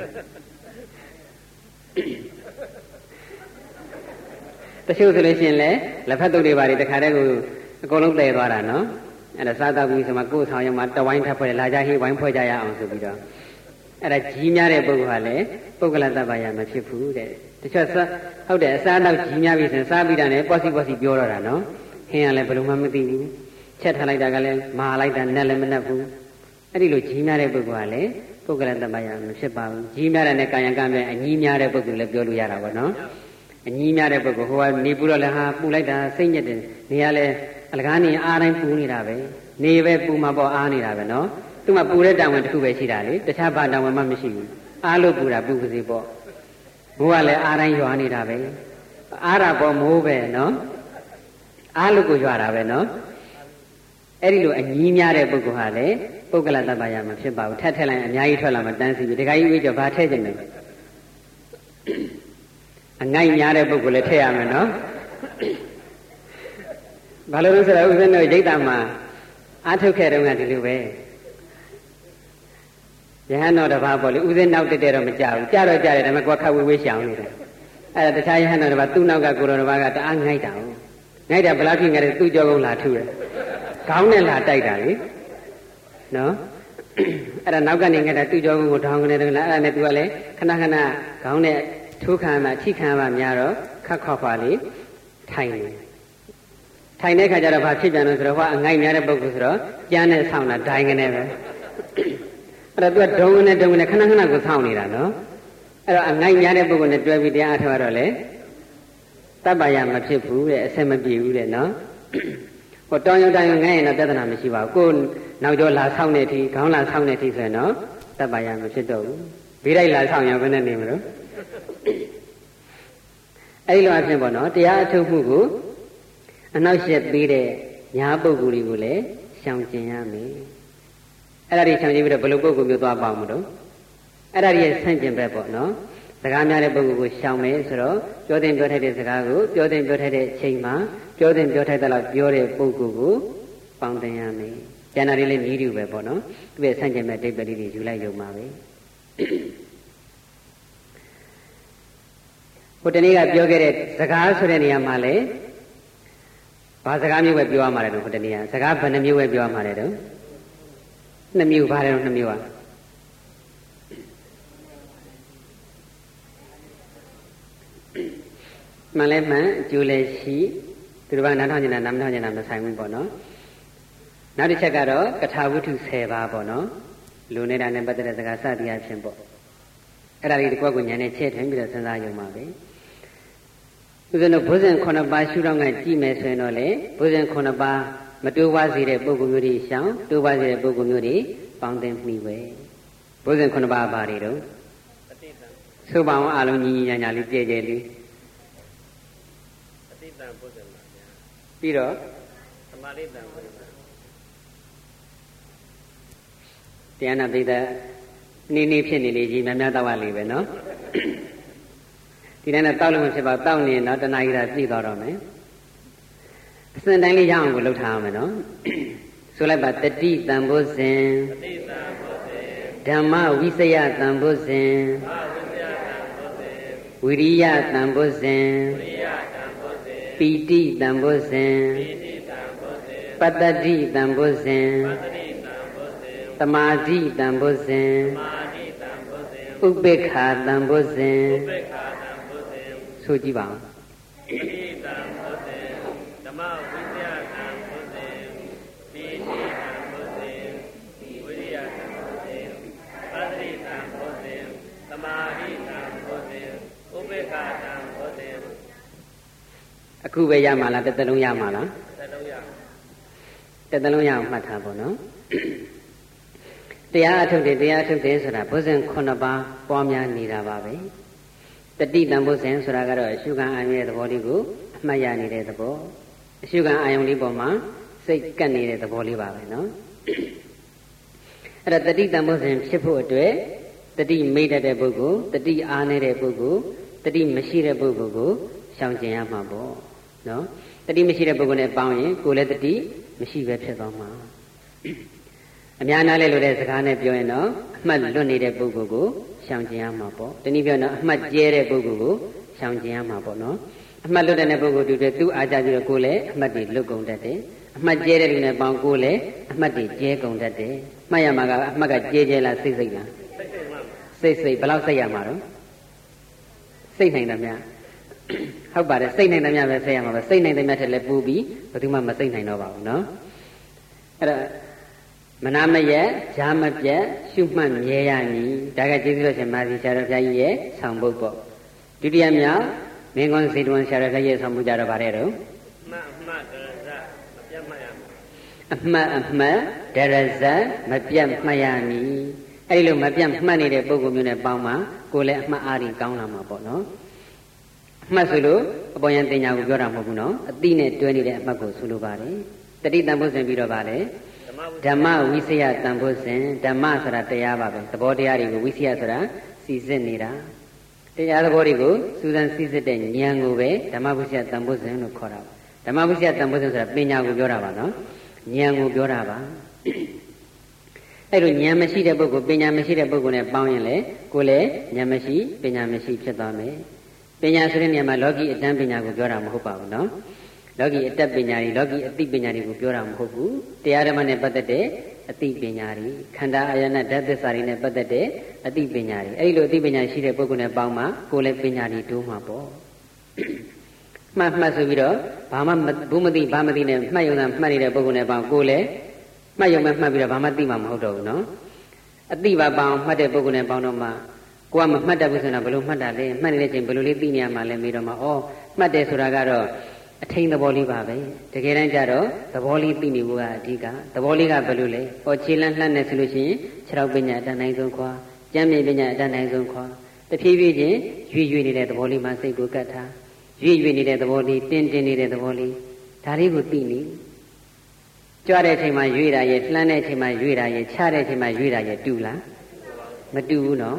တချို့ဆိုလို့ရှိရင်လည်းလက်ဖက်တုပ်တွေပါတွေတခါတည်းကိုအကုန်လုံးတည်သွားတာနော်အဲ့ဒါစားတော့ပြီးဆိုမှကိုယ်ဆောင်ရောက်မှတဝိုင်းထပ်ဖွဲ့လာကြဟိဝိုင်းဖွဲ့ကြရအောင်ဆိုပြီးတော့အဲ့ဒါကြီးများတဲ့ပုဂ္ဂိုလ်ဟာလည်းပုဂ္ဂလတ္တပါယမဖြစ်ဘူးတဲ့တချို့ဟုတ်တယ်အစားတော့ကြီးများပြီဆိုရင်စားပြီးတာနဲ့ပေါ့စီပေါ့စီပြောတော့တာနော်ဟင်းကလည်းဘယ်လိုမှမသိဘူးချက်ထားလိုက်တာကလည်းမာလိုက်တာနဲ့လည်းမနှက်ဘူးအဲ့ဒီလိုကြီးများတဲ့ပုဂ္ဂိုလ်ဟာလည်းပုဂ္ဂလတ္တပါယမဖြစ်ပါဘူးကြီးများတဲ့နဲ့ကာယံကံပဲအကြီးများတဲ့ပုဂ္ဂိုလ်လည်းပြောလို့ရတာပေါ့နော်အကြီးများတဲ့ပုဂ္ဂိုလ်ဟိုကနေပူတော့လည်းဟာပူလိုက်တာစိတ်ညစ်တယ်နေရာလဲအလကားနေအားတိုင်းပူနေတာပဲနေပဲပူမှာပေါ့အားနေတာပဲနော်သူမှပူတဲ့တောင်ဝင်တစ်ခုပဲရှိတာလေတခြားဘာတောင်ဝင်မှမရှိဘူးအားလို့ပူတာပူပါစေပေါ့မိုးကလည်းအားတိုင်းရွာနေတာပဲအားတာပေါ့မိုးပဲနော်အားလို့ကိုရွာတာပဲနော်အဲ့ဒီလိုအကြီးများတဲ့ပုဂ္ဂိုလ်ဟာလေပုဂ္ဂလတ္တပါယမဖြစ်ပါဘူးထက်ထက်လိုက်အများကြီးထွက်လာမှတန်းစီပြီဒကာကြီးဝေးကြောဘာထည့်ခြင်းလဲအငိုက်များတဲ့ပုဂ္ဂိုလ်လည်းထည့်ရမယ်နော်ဘာလို့လဲဆိုတော့ဥစဉ်တို့ဒိဋ္ဌာမှာအာထုတ်ခဲ့တော့ကဒီလိုပဲယဟန်တော်တစ်ပါးပေါ့လေဥစဉ်နောက်တက်တဲ့တော့မကြဘူးကြတော့ကြတယ်ဒါပေမဲ့ကိုယ်ခတ်ဝေးဝေးရှောင်နေတယ်အဲ့ဒါတခြားယဟန်တော်တစ်ပါးသူ့နောက်ကကိုတော်တစ်ပါးကတအားငိုက်တာဟုတ်ငိုက်တာဘလားဖြစ်ငါတဲ့သူ့ကြောကုန်းလာထူတယ်ခေါင်းနဲ့လာတိုက်တာလေနော်အဲ့ဒါနောက်ကနေငါတဲ့သူ့ကြောကုန်းကိုထောင်ကနေတယ်လားအဲ့ဒါနဲ့သူကလည်းခဏခဏခေါင်းနဲ့ထိုးခံမှထိခံမှများတော့ခတ်ခေါက်ပါလေထိုင်နေထိုင်တဲ့ခါကျတော့ဘာဖြစ်ပြန်လို့ဆိုတော့ဟောအငိုက်များတဲ့ပုဂ္ဂိုလ်ဆိုတော့ကျန်းနဲ့ဆောင်းတာဒိုင်းကနေပဲအဲ့တော့သူကဒုံနဲ့ဒုံနဲ့ခဏခဏကိုဆောင်းနေတာနော်အဲ့တော့အငိုက်များတဲ့ပုဂ္ဂိုလ်နဲ့တွဲပြီးတရားအထောက်တော့လေတပ္ပယမဖြစ်ဘူးတဲ့အဆက်မပြေဘူးတဲ့နော်ဟိုတောင်းရုံတောင်းရုံငဲရင်တော့ပြဿနာမရှိပါဘူးကိုနောက်ကျော်လာဆောင်းနေပြီခေါင်းလာဆောင်းနေပြီဆိုရင်တော့တပ္ပယမဖြစ်တော့ဘူးဘေးလိုက်လာဆောင်းရင်ဘယ်နဲ့နေမလို့အဲ့လိုအဖြစ်ပေါ့နော်တရားအထုတ်မှုကိုအနောက်ရှက်ပေးတဲ့ညာပုဂ္ဂိုလ်တွေကိုလည်းရှောင်ကျင်ရမယ်အဲ့ဒါတွေရှောင်ကျင်ပြီးတော့ဘယ်လိုပုဂ္ဂိုလ်မျိုးသွားပါမလို့အဲ့ဒါတွေရဲ့ဆန့်ကျင်ဘက်ပေါ့နော်စကားများတဲ့ပုဂ္ဂိုလ်ကိုရှောင်မယ်ဆိုတော့ပြောတဲ့ပြောထိုက်တဲ့စကားကိုပြောတဲ့ပြောထိုက်တဲ့အချိန်မှာပြောတဲ့ပြောထိုက်တဲ့လောက်ပြောတဲ့ပုဂ္ဂိုလ်ကိုပေါင်းတင်ရမယ်ကျန်တာတွေလည်းမြည်တူပဲပေါ့နော်သူ့ရဲ့ဆန့်ကျင်ဘက်ဒိဋ္ဌိတွေယူလိုက်ရုံပါပဲဟိုတနေ့ကပြောခဲ့တဲ့စကားဆိုတဲ့နေရာမှာလေဘာစကားမျိုးပဲပြောရမှာလဲတော့ဟိုတနေ့ကစကားဘယ်နှမျိုးပဲပြောရမှာလဲတော့နှစ်မျိုးပါတယ်တော့နှစ်မျိုးอ่ะမှန်လဲမှန်အကျိုးလည်းရှိသူတို့ကနားထောင်နေတာနားမထောင်နေတာမဆိုင်ဘူးပေါ့နော်နောက်တစ်ချက်ကတော့ကထာဝတ္ထုဆယ်ပါးပေါ့နော်လူနေတာနဲ့ပတ်သက်တဲ့စကားစသည်အချင်းပေါ့အဲ့ဒါလေးဒီကွက်ကိုညာနဲ့ချဲ့ထိုင်ပြီးတော့စဉ်းစားရုံပါပဲဥစဉ်တို့ဘုဇင်ခုနှစ်ပါးရှုတော့ကကြည့်မယ်ဆိုရင်တော့လေဘုဇင်ခုနှစ်ပါးမတိုးဝါစေတဲ့ပုဂ္ဂိုလ်မျိုးတွေရှောင်တိုးဝါစေတဲ့ပုဂ္ဂိုလ်မျိုးတွေပေါင်းတင်မိပဲဘုဇင်ခုနှစ်ပါးပါတွေတော့သုဘအောင်အလုံးညီညီညာညာလေးကြဲကြဲလေးအတိတံဘုဇင်ပါဗျာပြီးတော့သမာဓိတံဘုဇင်ပါတရားနာပိဋကနေနေဖြစ်နေလေကြီးများများတောက်ရလေပဲနော်ဒီတိုင်းတော့တောက်လို့မဖြစ်ပါတောက်နေတော့တဏှာကြီးတာပြည့်သွားတော့မယ်အစဉ်တိုင်းလေးရအောင်ကိုလှုပ်ထားအောင်မယ်နော်ဆိုလိုက်ပါတတိတံဘုဇင်တတိတံဘုဇင်ဓမ္မဝိစယတံဘုဇင်ဓမ္မဝိစယတံဘုဇင်ဝိရိယတံဘုဇင်ဝိရိယတံဘုဇင်ပီတိတံဘုဇင်ပီတိတံဘုဇင်ပတ္တတိတံဘုဇင်ပတ္တတိတံဘုဇင်သမာဓိတံဘုဇင်သမာဓိတံဘုဇင်ဥပေက္ခာတံဘုဇင်ဥပေက္ခာတံဘုဇင်ဆိုကြည့်ပါဦးပီတိတံဘုဇင်ဓမ္မဝိစယတံဘုဇင်ပီတိတံဘုဇင်ဝိရိယတံဘုဇင်ပတ္တိတံဘုဇင်သမာဓိတံဘုဇင်ဥပေက္ခာတံဘုဇင်အခုပဲရမှာလားတစ်သက်လုံးရမှာလားတစ်သက်လုံးရတစ်သက်လုံးရအောင်မှတ်ထားပါနော်တရားအထုတ်တယ်တရားအထုတ်တယ်ဆိုတာဘုဇင်ခုနှစ်ပါးပွားများနေတာပါပဲတတိတံဘုဇင်ဆိုတာကတော့အရှုခံအာယုံရဲ့သဘောလေးကိုအမှတ်ရနေတဲ့သဘောအရှုခံအာယုံလေးပေါ်မှာစိတ်ကပ်နေတဲ့သဘောလေးပါပဲနော်အဲ့ဒါတတိတံဘုဇင်ဖြစ်ဖို့အတွက်တတိမိတ်တဲ့ပုဂ္ဂိုလ်တတိအားနေတဲ့ပုဂ္ဂိုလ်တတိမရှိတဲ့ပုဂ္ဂိုလ်ကိုရှောင်ကျင်ရမှာပေါ့နော်တတိမရှိတဲ့ပုဂ္ဂိုလ်နဲ့ပေါင်းရင်ကိုယ်လည်းတတိမရှိပဲဖြစ်သွားမှာအများနာလဲလို့တဲ့စကားနဲ့ပြောရင်တော့အမှတ်လွတ်နေတဲ့ပုဂ္ဂိုလ်ကိုရှောင်ကျင်ရမှာပေါ့တနည်းပြောတော့အမှတ်ကျဲတဲ့ပုဂ္ဂိုလ်ကိုရှောင်ကျင်ရမှာပေါ့နော်အမှတ်လွတ်တဲ့ပုဂ္ဂိုလ်တူတဲ့သူ့အားကြပြီးတော့ကိုယ်လည်းအမှတ်တွေလွတ်ကုန်တတ်တယ်အမှတ်ကျဲတဲ့လူနဲ့ပေါင်းကိုယ်လည်းအမှတ်တွေကျဲကုန်တတ်တယ်မှတ်ရမှာကအမှတ်ကကျဲကျဲလားစိတ်စိတ်လားစိတ်စိတ်ဘယ်လောက်စိတ်ရမှာတော့စိတ်နိုင်တယ်များဟုတ်ပါတယ်စိတ်နိုင်တယ်များပဲဆက်ရမှာပဲစိတ်နိုင်တယ်များထက်လည်းပူပြီးဘယ်သူမှမစိတ်နိုင်တော့ပါဘူးနော်အဲ့ဒါမနာမရက်ဈာမပြတ်ရှုမှတ်မြဲရမည်ဒါကကျေးဇူးတော်ရှင်မာစီဆရာတော်ဘုရားကြီးရဲ့ဆောင်ပုဒ်ပေါ့ဒုတိယမြောက်မင်းကွန်းစေတဝန်ဆရာတော်ဘုရားရဲ့ဆောင်ပုဒ်ကြတော့ဗါတဲ့တော့အမှတ်အမှတ်ဒရဇမပြတ်မှတ်ရမည်အမှတ်အမှတ်ဒရဇမပြတ်မှတ်ရမည်အဲ့ဒီလိုမပြတ်မှတ်နေတဲ့ပုဂ္ဂိုလ်မျိုးနဲ့ပေါင်းမှကိုယ်လည်းအမှတ်အားဖြင့်ကောင်းလာမှာပေါ့နော်အမှတ်ဆိုလို့အပေါ်ယံတင်ညာကိုပြောတာမဟုတ်ဘူးနော်အတိနဲ့တွဲနေတဲ့အမှတ်ကိုဆိုလိုပါတယ်တတိတံဘုဇင်ပြီးတော့ဗါလေဓမ္မဝိစယတံဘုဇင်ဓမ္မဆိုတာတရားပါပဲသဘောတရားတွေကိုဝိစယဆိုတာစီစစ်နေတာတရားသဘောတွေကိုစူးစမ်းစစ်စစ်တဲ့ဉာဏ်ကိုပဲဓမ္မပုရိသတန်ဖိုးစဉ်လို့ခေါ်တာပါဓမ္မပုရိသတန်ဖိုးစဉ်ဆိုတာပညာကိုပြောတာပါနော်ဉာဏ်ကိုပြောတာပါအဲ့လိုဉာဏ်မရှိတဲ့ပုဂ္ဂိုလ်ပညာမရှိတဲ့ပုဂ္ဂိုလ်နဲ့ပေါင်းရင်လေကိုယ်လည်းဉာဏ်မရှိပညာမရှိဖြစ်သွားမယ်ပညာဆိုတဲ့နေရာမှာလောကီအတန်းပညာကိုပြောတာမဟုတ်ပါဘူးနော်လောကီအတတ်ပညာတွေလောကီအသိပညာတွေကိုပြောတာမဟုတ်ဘူးတရားဓမ္မနဲ့ပတ်သက်တဲ့အသိပညာတွေခန္ဓာအာယနာဓာတ်သစ္စာတွေနဲ့ပတ်သက်တဲ့အသိပညာတွေအဲ့လိုအသိပညာရှိတဲ့ပုဂ္ဂိုလ်နဲ့ပေါင်းမှကိုယ်လည်းပညာတွေတိုးမှာပေါ့မှတ်မှတ်ဆိုပြီးတော့ဘာမှဘူးမသိဘာမသိနဲ့မှတ်ရုံသာမှတ်နေတဲ့ပုဂ္ဂိုလ်နဲ့ပေါင်းကိုယ်လည်းမှတ်ရုံနဲ့မှတ်ပြီးတော့ဘာမှသိမှာမဟုတ်တော့ဘူးနော်အသိပါပေါင်းမှတ်တဲ့ပုဂ္ဂိုလ်နဲ့ပေါင်းတော့မှကိုကမမှတ်တတ်ဘူးဆိုတော့ဘယ်လိုမှတ်တာလဲမှတ်နေတဲ့ချိန်ဘယ်လိုလေးသိနေရမှာလဲမေးတော့မှဩမှတ်တယ်ဆိုတာကတော့အထိန်သဘောလေးပါပဲတကယ်တမ်းကျတော့သဘောလေးသိနေဖို့ကအဓိကသဘောလေးကဘယ်လိုလဲဟောခြေလန်းလှမ်းနေဆိုလို့ရှိရင်ခြေထောက်ပညာအတန်းနိုင်ဆုံးခွာကြမ်းမြေပညာအတန်းနိုင်ဆုံးခွာတဖြည်းဖြည်းချင်းရွေ့ရွေ့နေတဲ့သဘောလေးမှစိတ်ကိုကတ်ထားရွေ့ရွေ့နေတဲ့သဘောလေးတင်းတင်းနေတဲ့သဘောလေးဒါလေးကိုသိနေကြွတဲ့အချိန်မှာရွေ့တာရဲ့လှမ်းတဲ့အချိန်မှာရွေ့တာရဲ့ချတဲ့အချိန်မှာရွေ့တာရဲ့တူလားမတူဘူးနော်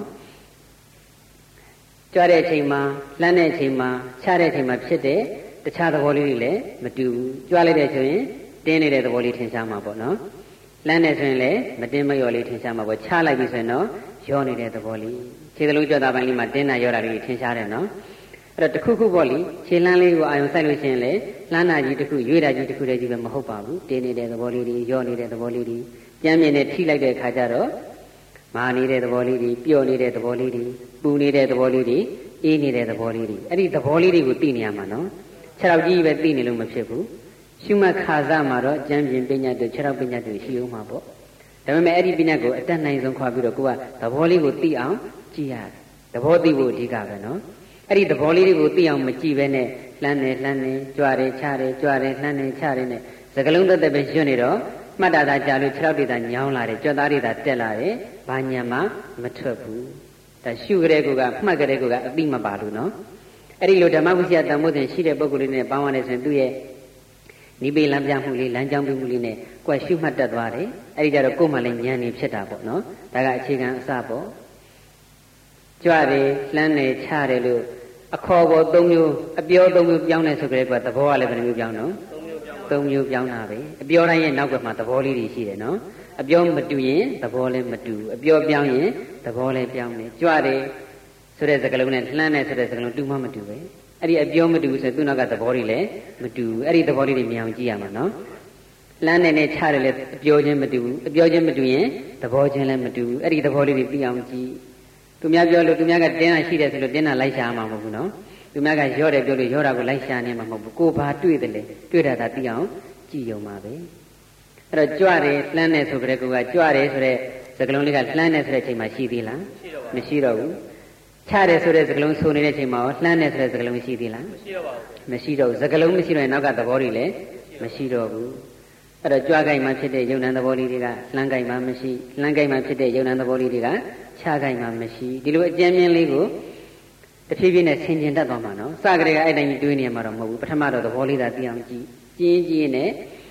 ကြွတဲ့အချိန်မှာလှမ်းတဲ့အချိန်မှာချတဲ့အချိန်မှာဖြစ်တဲ့တခြားသဘောလေးတွေလည်းမတူဘူးကြွလိုက်တဲ့ဆိုရင်တင်းနေတဲ့သဘောလေးထင်ရှားမှာပေါ့နော်လှမ်းနေဆိုရင်လည်းမတင်းမလျော်လေးထင်ရှားမှာပေါ့ချလိုက်ပြီဆိုရင်တော့ရောနေတဲ့သဘောလေးခြေသလုံးကြွတာပိုင်းလေးမှာတင်းတာရောတာလေးထင်ရှားတယ်နော်အဲ့တော့တစ်ခုခုပေါ့လေခြေလှမ်းလေးကိုအာယုံစိုက်လို့ရှိရင်လည်းလှမ်းတာကြီးတစ်ခုရွေ့တာကြီးတစ်ခုတည်းကြီးပဲမဟုတ်ပါဘူးတင်းနေတဲ့သဘောလေးတွေရောနေတဲ့သဘောလေးတွေကြမ်းမြင်နဲ့ထိလိုက်တဲ့အခါကျတော့မာနေတဲ့သဘောလေးတွေပျော့နေတဲ့သဘောလေးတွေပူနေတဲ့သဘောလေးတွေအေးနေတဲ့သဘောလေးတွေအဲ့ဒီသဘောလေးတွေကိုသိနေရမှာနော်ခြေထောက်ကြီးပဲသိနေလို့မဖြစ်ဘူးရှုမှတ်ခါစားမှာတော့ကျမ်းပြင်ပညာတို့ခြေထောက်ပညာတို့ရှိအောင်မှာပေါ့ဒါပေမဲ့အဲ့ဒီပညာကိုအတတ်နိုင်ဆုံးခွာပြီးတော့ကိုကသဘောလေးကိုသိအောင်ကြည့်ရတယ်သဘောသိဖို့အဓိကပဲနော်အဲ့ဒီသဘောလေးတွေကိုသိအောင်မကြည့်ပဲနဲ့လှမ်းနေလှမ်းနေကြွတယ်ချတယ်ကြွတယ်လှမ်းနေချတယ်နဲ့စကလုံးသက်သက်ပဲရွတ်နေတော့မှတ်တာသာကြာလို့ခြေထောက်တွေသာညောင်းလာတယ်ကြွသားတွေသာတက်လာတယ်ဘာညာမှမထွက်ဘူးဒါရှုကြတဲ့ကိုကမှတ်ကြတဲ့ကိုကအသိမပါလို့နော်အဲ့ဒီလိုဓမ္မဝိဇ္ဇာတန်ဖိုးစဉ်ရှိတဲ့ပုဂ္ဂိုလ်လေးနဲ့ပေါင်းရတဲ့ဆိုရင်သူ့ရဲ့နိဗ္ဗာန်လမ်းပြမှုလေးလမ်းကြောင်းပြမှုလေးနဲ့ကိုယ်ရှုမှတ်တတ်သွားတယ်အဲ့ဒီကြတော့ကိုယ်မှလည်းဉာဏ်နေဖြစ်တာပေါ့နော်ဒါကအခြေခံအစပေါ့ကြွတယ်လှမ်းတယ်ချတယ်လို့အခေါ်ပေါ်၃မျိုးအပြော၃မျိုးပြောင်းတယ်ဆိုကြတဲ့ကသဘောကလည်းဘယ်နှမျိုးပြောင်းနော်၃မျိုးပြောင်းတာပဲအပြောတိုင်းရဲ့နောက်ကမှသဘောလေးတွေရှိတယ်နော်အပြောမတူရင်သဘောလည်းမတူအပြောပြောင်းရင်သဘောလည်းပြောင်းတယ်ကြွတယ်ဆိုတဲ့စကားလုံးနဲ့လှမ်းတယ်ဆိုတဲ့စကားလုံးတူမှမတူပဲအဲ့ဒီအပြောမတူဘူးဆိုရင်သူ့နောက်ကသဘောတွေလည်းမတူဘူးအဲ့ဒီသဘောလေးတွေမြင်အောင်ကြည့်ရမှာနော်လှမ်းတယ်နဲ့ချတယ်လည်းအပြောချင်းမတူဘူးအပြောချင်းမတူရင်သဘောချင်းလည်းမတူဘူးအဲ့ဒီသဘောလေးတွေသိအောင်ကြည့်သူများပြောလို့သူများကတင်းတာရှိတယ်ဆိုလို့တင်းတာလိုက်ရှာမှာမဟုတ်ဘူးနော်သူများကရော့တယ်ပြောလို့ရော့တာကိုလိုက်ရှာနေမှာမဟုတ်ဘူးကိုဘာတွေ့တယ်လဲတွေ့တာသာသိအောင်ကြည့်ရုံပါပဲအဲ့တော့ကြွတယ်လှမ်းတယ်ဆိုကြတဲ့ကိုကကြွတယ်ဆိုတဲ့စကားလုံးလေးကလှမ်းတယ်ဆိုတဲ့အချိန်မှာရှိသေးလားမရှိတော့ဘူးချတယ်ဆိုတဲ့စကားလုံးဆိုနေတဲ့အချိန်မှာရောလှမ်းတယ်ဆိုတဲ့စကားလုံးရှိသေးလားမရှိတော့ပါဘူးမရှိတော့ဘူးစကားလုံးမရှိတော့ရင်နောက်ကသဘောတွေလည်းမရှိတော့ဘူးအဲ့တော့ကြွားကိုင်မှဖြစ်တဲ့ယုံ nant သဘောလေးတွေကလှမ်းကိုင်မှမရှိလှမ်းကိုင်မှဖြစ်တဲ့ယုံ nant သဘောလေးတွေကချကိုင်မှမရှိဒီလိုအကျဉ်းမြင်လေးကိုတဖြည်းဖြည်းနဲ့ဆင်ခြင်တတ်သွားမှာနော်စကြတဲ့ကအဲ့တိုင်းကြီးတွေးနေမှာတော့မဟုတ်ဘူးပထမတော့သဘောလေးသာသိအောင်ကြည့်ကျင်းကျင်းနဲ့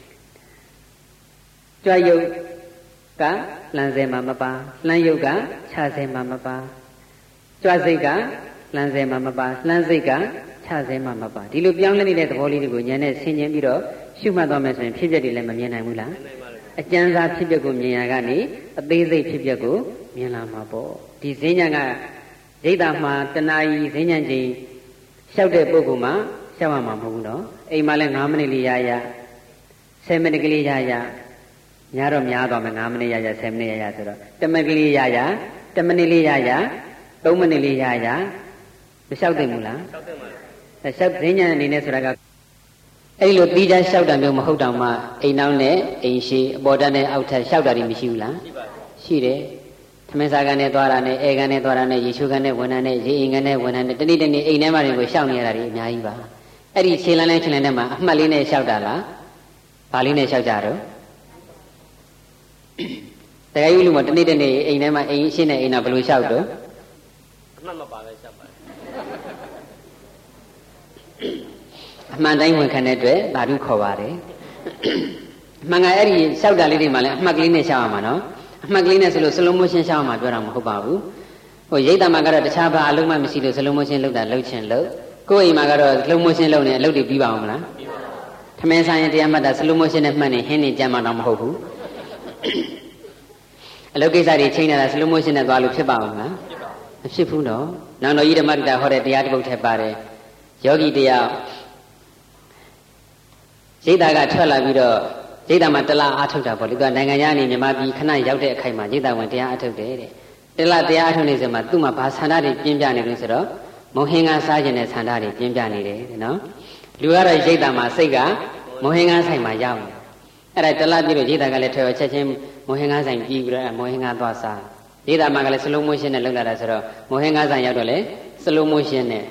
ကြွားယုတ်ကလှမ်းစေမှမပါလှမ်းယုတ်ကချစေမှမပါကြွားစိတ်ကလှမ်းစေမှမပါလှမ်းစိတ်ကချစေမှမပါဒီလိုပြောင်းလဲနေတဲ့သဘောလေးတွေကိုဉာဏ်နဲ့ဆင်ခြင်ပြီးတော့ရှုမှတ်သွားမယ်ဆိုရင်ဖြစ်ပျက်တွေလည်းမမြင်နိုင်ဘူးလားအကျဉ်းစားဖြစ်ပျက်ကိုမြင်ရကနေအသေးစိတ်ဖြစ်ပျက်ကိုမြင်လာမှာပေါ့ဒီဈဉ္ဉံကရိတ်တာမှာတဏှာကြီးဈဉ္ဉံချင်းလျှောက်တဲ့ပုဂ္ဂိုလ်မှာလျှောက်ရမှာမဟုတ်ဘူးနော်အိမ်မှာလည်း၅မိနစ်လေးရရဆယ်မိနစ်ကလေးရရများတော့များသွားမယ်၅မိနစ်ရရဆယ်မိနစ်ရရဆိုတော့တစ်မိနစ်ကလေးရရတစ်မိနစ်လေးရရသုံးမိနစ်လေးရရမလျှောက်သင့်ဘူးလားလျှောက်သင့်ပါဘူးလျှောက်ဈဉ္ဉံအနေနဲ့ဆိုတာကအဲ့လိုပြီးကြလျှောက်တာမျိုးမဟုတ်တောင်မှအိမ်နောက်နဲ့အိမ်ရှိအပေါ်တက်နဲ့အောက်ထပ်လျှောက်တာတွေမရှိဘူးလားရှိပါဘူးရှိတယ်သမင်းစားကန်နဲ့သွားတာနဲ့အဲကန်နဲ့သွားတာနဲ့ရေချိုးကန်နဲ့ဝင်တာနဲ့ရေအိမ်ကန်နဲ့ဝင်တာနဲ့တနေ့တနေ့အိမ်ထဲမှာတွေကိုလျှောက်နေရတာတွေအများကြီးပါအဲ့ဒီခြေလန်းလဲခြေလန်းထဲမှာအမှတ်လေးနဲ့လျှောက်တာလားဘာလေးနဲ့လျှောက်ကြတော့တရားယူလို့မတနေ့တနေ့အိမ်ထဲမှာအိမ်ရှိနဲ့အိမ်နောက်ဘယ်လိုလျှောက်တော့အမှတ်မပါပဲလျှောက်ပါအမှန်တိုင်းဝန်ခံတဲ့အတွက်ဓာတုခေါ်ပါတယ်အမှန်ကအဲ့ဒီလျှောက်တာလေးတွေမှာလည်းအမှတ်ကလေးနဲ့လျှောက်ရမှာနော်အမှတ်ကလေးနဲ့ဆိုလို့ slow motion လျှောက်ရမှာပြောတာမဟုတ်ပါဘူးဟဟိုရိတ်တမှာကတော့တခြားဘာအလုံးမှမရှိလို့စလုံးမရှင်းလောက်တာလှုပ်ချင်လို့ကိုယ်အိမ်မှာကတော့လှုပ်မရှင်းလောက်နေအလုပ်တွေပြီးပါအောင်မလားထမင်းဆိုင်ရင်တရားမှတ်တာစလုံးမရှင်းနဲ့မှတ်နေဟင်းနေကြမ်းမှတော့မဟုတ်ဘူးအလုပ်ကိစ္စတွေချိန်နေတာစလုံးမရှင်းနဲ့သွားလို့ဖြစ်ပါအောင်မလားမဖြစ်ဘူးတော့နောင်တော်ကြီးဓမ္မတိတာဟောတဲ့တရားတစ်ပုဒ်ထည့်ပါတယ်ယောဂီတရားရိတ်တာကထွက်လာပြီးတော့ရိတ်တာမှာတလားအားထုတ်တာပေါ့လေသူကနိုင်ငံခြားနေမြန်မာပြည်ခဏရောက်တဲ့အခိုက်မှာရိတ်တာဝင်တရားအားထုတ်တယ်တဲ့တလားတရားအားထုတ်နေစမှာသူ့မှာဘာဆန္ဒတွေပြင်းပြနေလို့ဆိုတော့မုံဟင်းကားစားခြင်းနဲ့ဆန္ဒတွေပြင်းပြနေတယ်တဲ့နော်လူကတော့ရိတ်တာမှာစိတ်ကမုံဟင်းကားဆိုင်မှာရောက်နေအဲ့ဒါတလားပြည့်လို့ရိတ်တာကလည်းထွက်ချက်ချင်းမုံဟင်းကားဆိုင်ပြီးပြီးတော့မုံဟင်းကားသွားစားရိတ်တာမှာကလည်းစလုံးမိုးရှင်းနဲ့လောက်လာတာဆိုတော့မုံဟင်းကားဆိုင်ရောက်တော့လေစလုံးမိုးရှင်းနဲ့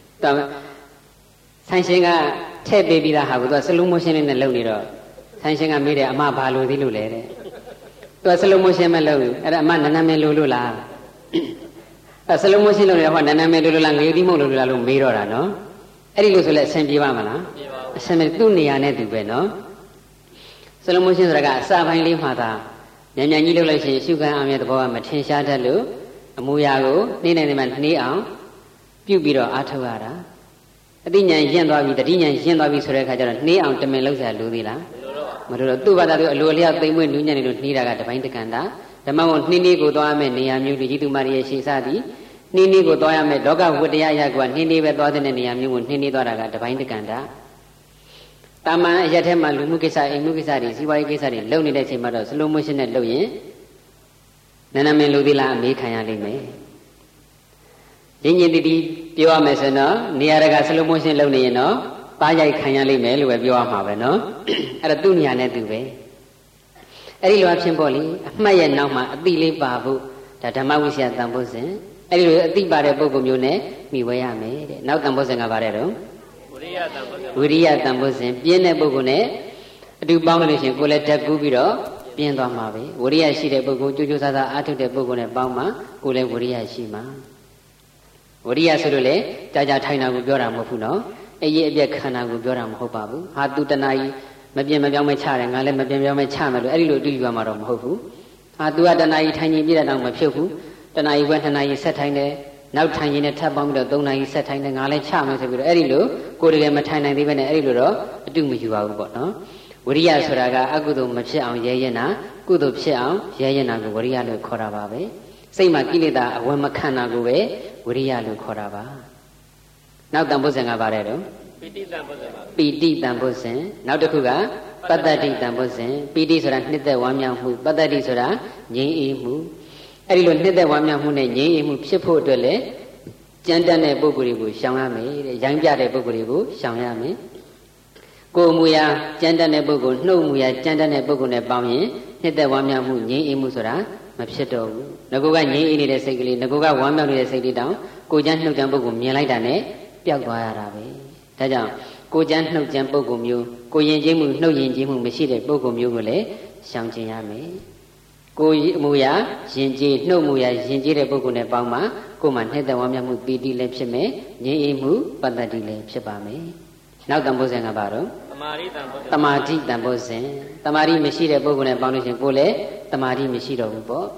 ဆိုင်ရှင်ကထည့်ပေးပြီးသားဟာကိုသူကစလုံးမိုးရှင်းလေးနဲ့လုပ်နေတော့ဆိုင်ရှင်ကမေးတယ်အမဘာလို့သေးလို့လဲတဲ့သူကစလုံးမိုးရှင်းမဲ့လုပ်အဲ့ဒါအမနန်းနန်းမဲလို့လို့လားအဲ့စလုံးမိုးရှင်းလို့လည်းဟောနန်းနန်းမဲလို့လို့လားငေသီးမုံလို့လို့လားလို့မေးတော့တာနော်အဲ့ဒီလိုဆိုလဲအဆင်ပြေပါမလားအဆင်ပြေသူ့နေရာနဲ့သူပဲနော်စလုံးမိုးရှင်းဆိုတာကအစာပိုင်းလေးမှသာညံညံကြီးလုပ်လိုက်ရှင်ရှုခံအောင်ရဲ့သဘောကမထင်ရှားတတ်လို့အမူအရာကိုနှိမ့်နေနေမှနှီးအောင်ပြုတ်ပြီးတော့အားထုတ်ရတာအတိညာဉ်ရင့်သွားပြီတတိညာဉ်ရင့်သွားပြီဆိုတဲ့အခါကျတော့နှေးအောင်တမင်လောက်ဆရာလိုသေးလားမလိုတော့သူ့ဘာသာသူအလိုအလျောက်သိမ့်မွေ့နူးညံ့နေလို့နှီးတာကတပိုင်းတကန်တာဓမ္မကိုနှီးနှီးကိုသွားရမယ့်နေရာမျိုးဒီကြီးသူမရိရဲ့ရှိစသည်နှီးနှီးကိုသွားရမယ့်လောကဝတ္တရားအရာကနှီးနှီးပဲသွားတဲ့နေရာမျိုးကိုနှီးနှီးသွားတာကတပိုင်းတကန်တာတာမန်အရက်ထဲမှာလူမှုကိစ္စအိမ်မှုကိစ္စတွေစီးပွားရေးကိစ္စတွေလုပ်နေတဲ့အချိန်မှာတော့စလိုမိုးရှင်းနဲ့လုပ်ရင်နန္ဒမင်းလူသေးလားအမေးခံရလိမ့်မယ်ရင်းရင်းတီးတီးပြောရမယ်ဆိုတော့နေရာကစလိုမိုးရှင်းလုပ်နေရင်တော့ပါးရိုက်ခံရလိမ့်မယ်လို့ပဲပြောရမှာပဲနော်အဲ့တော့သူ့နေရာနဲ့သူပဲအဲ့ဒီလိုအဖြစ်ပေါ့လေအမှတ်ရဲ့နောက်မှာအတိလေးပါဖို့ဒါဓမ္မဝိဇ္ဇာတန်ဖို့စဉ်အဲ့ဒီလိုအတိပါတဲ့ပုဂ္ဂိုလ်မျိုးနဲ့မိဝဲရမယ်တဲ့နောက်တန်ဖို့စဉ်ကပါတယ်တော့ဝိရိယတန်ဖို့စဉ်ဝိရိယတန်ဖို့စဉ်ပြင်းတဲ့ပုဂ္ဂိုလ်နဲ့အတူပေါင်းလို့ရှိရင်ကိုယ်လည်းဓာတ်ကူးပြီးတော့ပြင်းသွားမှာပဲဝိရိယရှိတဲ့ပုဂ္ဂိုလ်ကြိုးကြိုးစားစားအားထုတ်တဲ့ပုဂ္ဂိုလ်နဲ့ပေါင်းမှာကိုယ်လည်းဝိရိယရှိမှာဝိရိယဆိုလို့လေကြာကြာထိုင်တာကိုပြောတာမဟုတ်ဘူးနော်အရေးအပြက်ခန္ဓာကိုပြောတာမဟုတ်ပါဘူးဟာသူတဏှာကြီးမပြင်းမပြောင်းမချတယ်ငါလည်းမပြင်းပြောင်းမချမယ်လို့အဲ့ဒီလိုအတူယူရမှာတော့မဟုတ်ဘူးဟာသူကတဏှာကြီးထိုင်ရင်ပြည့်တဲ့တောင်မဖြစ်ဘူးတဏှာကြီးကနှစ်နာရီဆက်ထိုင်တယ်နောက်ထိုင်ရင်လည်းထပ်ပေါင်းပြီးတော့သုံးနာရီဆက်ထိုင်တယ်ငါလည်းချမယ်ဆိုပြီးတော့အဲ့ဒီလိုကိုယ်တကယ်မထိုင်နိုင်သေးဘဲနဲ့အဲ့ဒီလိုတော့အတူမယူပါဘူးပေါ့နော်ဝိရိယဆိုတာကအကုသိုလ်မဖြစ်အောင်ရဲရင်တာကုသိုလ်ဖြစ်အောင်ရဲရင်တာကိုဝိရိယလို့ခေါ်တာပါပဲစိတ်မှာကိလေသာအဝင်မခံတာကိုပဲဝိရိယလို့ခေါ်တာပါနောက်တန်ဖို့စဉ်ကပါတယ်တော့ပီတိတန်ဖို့စဉ်ပါပီတိတန်ဖို့စဉ်နောက်တစ်ခုကပတ္တတိတန်ဖို့စဉ်ပီတိဆိုတာနှစ်သက်ဝမ်းမြောက်မှုပတ္တတိဆိုတာငြိမ်းအေးမှုအဲ့ဒီလိုနှစ်သက်ဝမ်းမြောက်မှုနဲ့ငြိမ်းအေးမှုဖြစ်ဖို့အတွက်လည်းကြမ်းတမ်းတဲ့ပုဂ္ဂိုလ်တွေကိုရှောင်ရမယ်တဲ့ရိုင်းပြတဲ့ပုဂ္ဂိုလ်တွေကိုရှောင်ရမယ်ကိုယ်မူရာကြမ်းတမ်းတဲ့ပုဂ္ဂိုလ်နှုတ်မူရာကြမ်းတမ်းတဲ့ပုဂ္ဂိုလ်နဲ့ပေါင်းရင်နှစ်သက်ဝမ်းမြောက်မှုငြိမ်းအေးမှုဆိုတာမဖြစ်တော့ဘူးငကိုကငြိမ်းအေးနေတဲ့စိတ်ကလေးငကိုကဝမ်းမြောက်နေတဲ့စိတ်လေးတောင်ကိုကြမ်းနှုတ်ကြမ်းပုဂ္ဂိုလ်မြင်လိုက်တာနဲ့ပျောက်သွားရတာပဲဒါကြောင့်ကိုကြမ်းနှုတ်ကြမ်းပုဂ္ဂိုလ်မျိုးကိုယဉ်ကျေးမှုနှုတ်ယဉ်ကျေးမှုမရှိတဲ့ပုဂ္ဂိုလ်မျိုးကိုလည်းရှောင်ကျင်ရမယ်ကိုမူရာယဉ်ကျေးနှုတ်မူရာယဉ်ကျေးတဲ့ပုဂ္ဂိုလ်နဲ့ပေါင်းမှကိုယ်မှာနှစ်သက်ဝမ်းမြောက်မှုပီတိလည်းဖြစ်မယ်ငြိမ်းအေးမှုပတ္တတိလည်းဖြစ်ပါမယ်နောက်တန်ဖိုးစဉ်ကပါတော့တမာတိတန်ဖိုးစဉ်တမာတိတန်ဖိုးစဉ်တမာတိမရှိတဲ့ပုဂ္ဂိုလ်နဲ့ပေါင်းလို့ရှင်ကိုယ်လည်းတမာတိမရှိတော့ဘူးပေါ့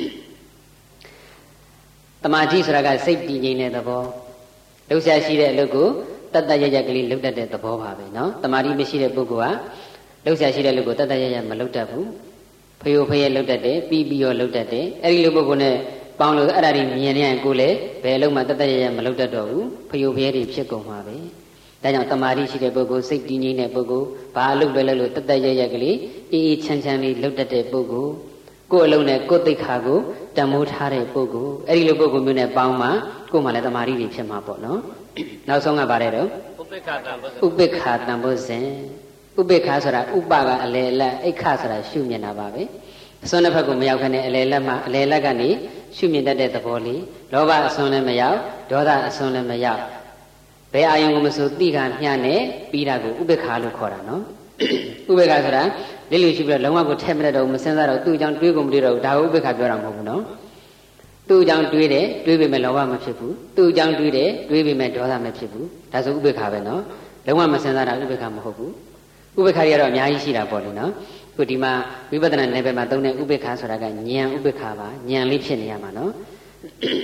တမာတိဆိုတာကစိတ်တည်ငြိမ်တဲ့သဘောလှုပ်ရှားရှိတဲ့အလုပ်ကိုတတ်တတ်ရရကလေးလုပ်တတ်တဲ့သဘောပါပဲเนาะတမာတိမရှိတဲ့ပုဂ္ဂိုလ်ကလှုပ်ရှားရှိတဲ့လုပ်ကိုတတ်တတ်ရရမလုပ်တတ်ဘူးဖယိုဖယဲလုပ်တတ်တယ်ပြီးပြီးရောလုပ်တတ်တယ်အဲ့ဒီလိုပုဂ္ဂိုလ်နဲ့ပေါင်းလို့အဲ့ဒါတွေမြင်နေရင်ကိုယ်လည်းဘယ်လုံးမှတတ်တတ်ရရမလုပ်တတ်တော့ဘူးဖယိုဖယဲတွေဖြစ်ကုန်မှာပဲဒါကြောင့်တမာတိရှိတဲ့ပုဂ္ဂိုလ်စိတ်တည်ငြိမ်တဲ့ပုဂ္ဂိုလ်ဘာအလုပ်ပဲလုပ်လို့တတ်တတ်ရရကလေးအေးအေးချမ်းချမ်းလေးလုပ်တတ်တဲ့ပုဂ္ဂိုလ်ကိုယ်အလုံးနဲ့ကိုယ်သိက္ခာကိုတန်မိုးထားတဲ့ပုဂ္ဂိုလ်အဲ့ဒီလိုပုဂ္ဂိုလ်မျိုးနဲ့ပေါင်းမှကိုယ်မှလည်းတမာတိတွေဖြစ်မှာပေါ့နော်နောက်ဆုံးကပါတယ်တော့ဥပိ္ပခာတန်ဖို့ဥပိ္ပခာတန်ဖို့စဉ်ဥပိ္ပခာဆိုတာဥပကအလေလက်အိခဆိုတာရှုမြင်တာပါပဲအစွန်းတစ်ဖက်ကိုမရောက်ခနဲ့အလေလက်မှအလေလက်ကနေရှုမြင်တတ်တဲ့သဘောလေးလောဘအစွန်းလည်းမရောက်ဒေါသအစွန်းလည်းမရောက်ဘယ်အာယုံကိုမဆိုတိကမျှနဲ့ပြီးတာကိုဥပိ္ပခာလို့ခေါ်တာနော်ဥပိ္ပခာဆိုတာလေးလေးရှိပြီးတော့လုံးဝကိုထည့်မတတ်တော့မစင်စားတော့သူ့အကြောင်းတွေးကုန်မတွေးတော့ဒါကိုဥပိ္ပခာပြောတာမဟုတ်ဘူးနော်သူ့အကြောင်းတွေးတယ်တွေးပေမဲ့လောဘမဖြစ်ဘူးသူ့အကြောင်းတွေးတယ်တွေးပေမဲ့ဒေါသမဖြစ်ဘူးဒါဆိုဥပိ္ပခာပဲနော်လုံးဝမစင်စားတာဥပိ္ပခာမဟုတ်ဘူးဥပိ္ပခာတွေကတော့အများကြီးရှိတာပေါ့လေနော်ခုဒီမှာဝိပဿနာနယ်ပယ်မှာသုံးတဲ့ဥပိ္ပခာဆိုတာကဉာဏ်ဥပိ္ပခာပါဉာဏ်လေးဖြစ်နေရမှာနော်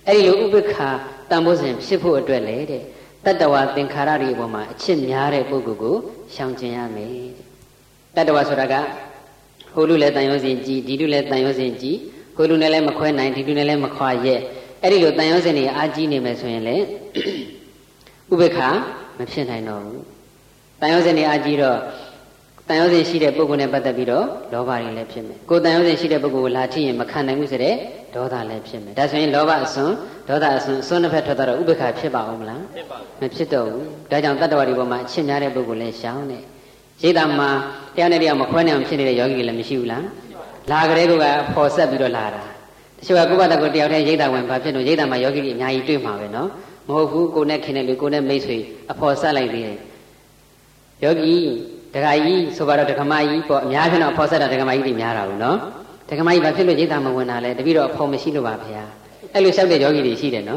အဲ့ဒီလိုဥပ္ပခါတန်ဖိုးစဉ်ဖြစ်ဖို့အတွက်လေတဲ့တတ္တဝါသင်္ခါရတွေအပေါ်မှာအချစ်များတဲ့ပုဂ္ဂိုလ်ကိုရှောင်ကျင်ရမယ်တတ္တဝါဆိုတာကဟိုလူလည်းတန်ရုံးစဉ်ကြည်ဒီလူလည်းတန်ရုံးစဉ်ကြည်ဟိုလူနဲ့လည်းမခွဲနိုင်ဒီလူနဲ့လည်းမခွာရဲ့အဲ့ဒီလိုတန်ရုံးစဉ်တွေအာကြီးနေမယ်ဆိုရင်လေဥပ္ပခါမဖြစ်နိုင်တော့ဘူးတန်ရုံးစဉ်တွေအာကြီးတော့တန်ရုံးစဉ်ရှိတဲ့ပုဂ္ဂိုလ်နဲ့ပတ်သက်ပြီးတော့လောဘတွေလည်းဖြစ်မယ်ကိုယ်တန်ရုံးစဉ်ရှိတဲ့ပုဂ္ဂိုလ်ကိုလာထိရင်မခံနိုင်ဘူးဆိုတဲ့ဒေါသလည်းဖြစ်မယ်ဒါဆိုရင်လောဘအစွန်းဒေါသအစွန်းအစွန်းတစ်ဖက်ထွက်တော့ဥပ္ပခါဖြစ်ပါဦးမလားဖြစ်ပါဘူးမဖြစ်တော့ဘူးဒါကြောင့်တတ္တဝါတွေပေါ်မှာအချစ်များတဲ့ပုဂ္ဂိုလ်လည်းရှောင်တယ်ရိတ်တာမှာတရားနဲ့တရားမခွဲနိုင်အောင်ဖြစ်နေတဲ့ယောဂီတွေလည်းမရှိဘူးလားလာကြတဲ့ကဖော်ဆက်ပြီးတော့လာတာတချို့ကကိုယ့်ဘာသာကိုတယောက်တည်းရိတ်တာဝင်ဘာဖြစ်လို့ရိတ်တာမှာယောဂီတွေအများကြီးတွေ့မှာပဲနော်မဟုတ်ဘူးကိုယ်နဲ့ခင်တဲ့လူကိုယ်နဲ့မိတ်ဆွေအဖော်ဆက်လိုက်သေးတယ်ယောဂီဒကာကြီးဆိုပါတော့ဒကမကြီးပေါ့အများကြီးတော့အဖော်ဆက်တာဒကမကြီးတွေများတာဘူးနော်ဒကမကြီးဘာဖြစ်လို့ရိတ်တာမဝင်တာလဲတပည့်တော်အဖော်မရှိလို့ပါဗျာအဲ့လိုလျှောက်တဲ့ယောဂီတွေရှိတယ်နော်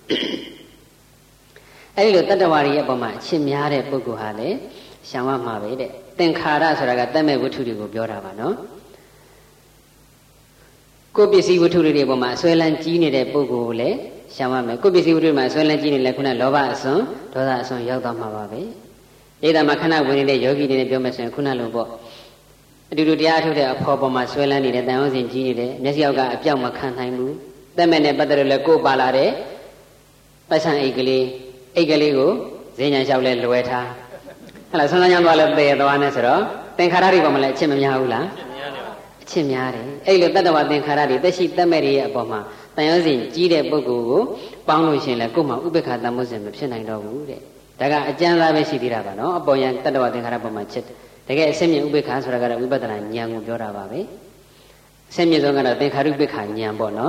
အဲ့ဒီလိုတတ္တဝါတွေရဲ့အပေါ်မှာအချစ်များတဲ့ပုဂ္ဂိုလ်ဟာလေရှောင်ရမှာပဲတဲ့သင်္ခါရဆိုတာကတတ်မဲ့ဝတ္ထုတွေကိုပြောတာပါနော်ကိုယ်ပစ္စည်းဝတ္ထုတွေအပေါ်မှာအစွဲလန်းကြီးနေတဲ့ပုဂ္ဂိုလ်ကိုလည်းရှောင်ရမယ်ကိုယ်ပစ္စည်းဝတ္ထုတွေမှာအစွဲလန်းကြီးနေလဲခုနလောဘအစွန်းဒေါသအစွန်းရောက်သွားမှာပါပဲဣဒ္ဓမှာခဏဝင်နေတဲ့ယောဂီတွေနဲ့ပြောမယ်ဆိုရင်ခုနလိုပေါ့အတူတူတရားထုတ်တဲ့အဖော်ပေါ်မှာဆွဲလန်းနေတဲ့တန်ရုံးစဉ်ကြီးနေတယ်မျက်စိအောက်ကအပြောက်မခံနိုင်ဘူးတက်မဲ့နဲ့ပတ်သက်လို့လည်းကိုယ်ပါလာတဲ့ပတ်စံအိတ်ကလေးအိတ်ကလေးကိုဈဉ္ညာလျှောက်လဲလွယ်ထားဟဲ့လားဆွမ်းဆန်းသွားလဲပယ်သွားနေဆိုတော့သင်္ခါရတွေပေါ်မှာလည်းအချစ်မများဘူးလားအချစ်များတယ်အဲ့လိုတတ္တဝသင်္ခါရတွေတက်ရှိတက်မဲ့တွေရဲ့အပေါ်မှာတန်ရုံးစဉ်ကြီးတဲ့ပုဂ္ဂိုလ်ကိုပေါင်းလို့ရှိရင်လည်းကိုယ်မှာဥပ္ပခါတန်ဖို့စဉ်မဖြစ်နိုင်တော့ဘူးတဲ့ဒါကအကျဉ်းသားပဲရှိသေးတာပါနော်အပေါ်ယံတတ္တဝသင်္ခါရပေါ်မှာချစ်တကယ်အစင်းမြင့်ဥပ္ပခါဆိုတာကတော့ဝိပဿနာဉာဏ်ကိုပြောတာပါပဲအစင်းမြင့်ဆုံးကတော့သင်္ခါရုပ္ပခါဉာဏ်ပေါ့နော်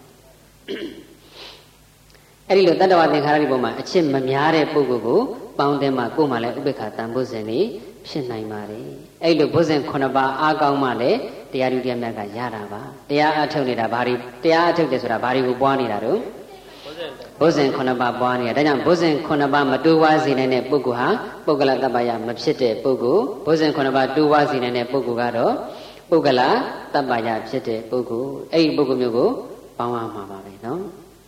အဲ့ဒီလိုတတ္တဝသင်္ခါရတွေပေါ်မှာအချစ်မများတဲ့ပုဂ္ဂိုလ်ကိုပေါင်းတဲ့မှာကိုယ်မှလည်းဥပ္ပခါတန်ဖို့စဉ်နေဖြစ်နိုင်ပါတယ်အဲ့လိုဘုဇင်ခုနှစ်ပါးအားကောင်းမှလည်းတရားဓုတရားမြတ်ကရတာပါတရားအထုတ်နေတာဘာတွေတရားအထုတ်တယ်ဆိုတာဘာတွေကိုပွားနေတာတော့ဘုဇင်ခုနှစ်ပါးပွားနေတာဒါကြောင့်ဘုဇင်ခုနှစ်ပါးမတူဝါစေနိုင်တဲ့ပုဂ္ဂိုလ်ဟာပုဂ္ဂလတပ္ပယမဖြစ်တဲ့ပုဂ္ဂိုလ်ဘုဇင်ခုနှစ်ပါးတူဝါစေနိုင်တဲ့ပုဂ္ဂိုလ်ကတော့ပုဂ္ဂလတပ္ပယဖြစ်တဲ့ပုဂ္ဂိုလ်အဲ့ဒီပုဂ္ဂိုလ်မျိုးကိုပေါင်းရမှာပါပဲနော်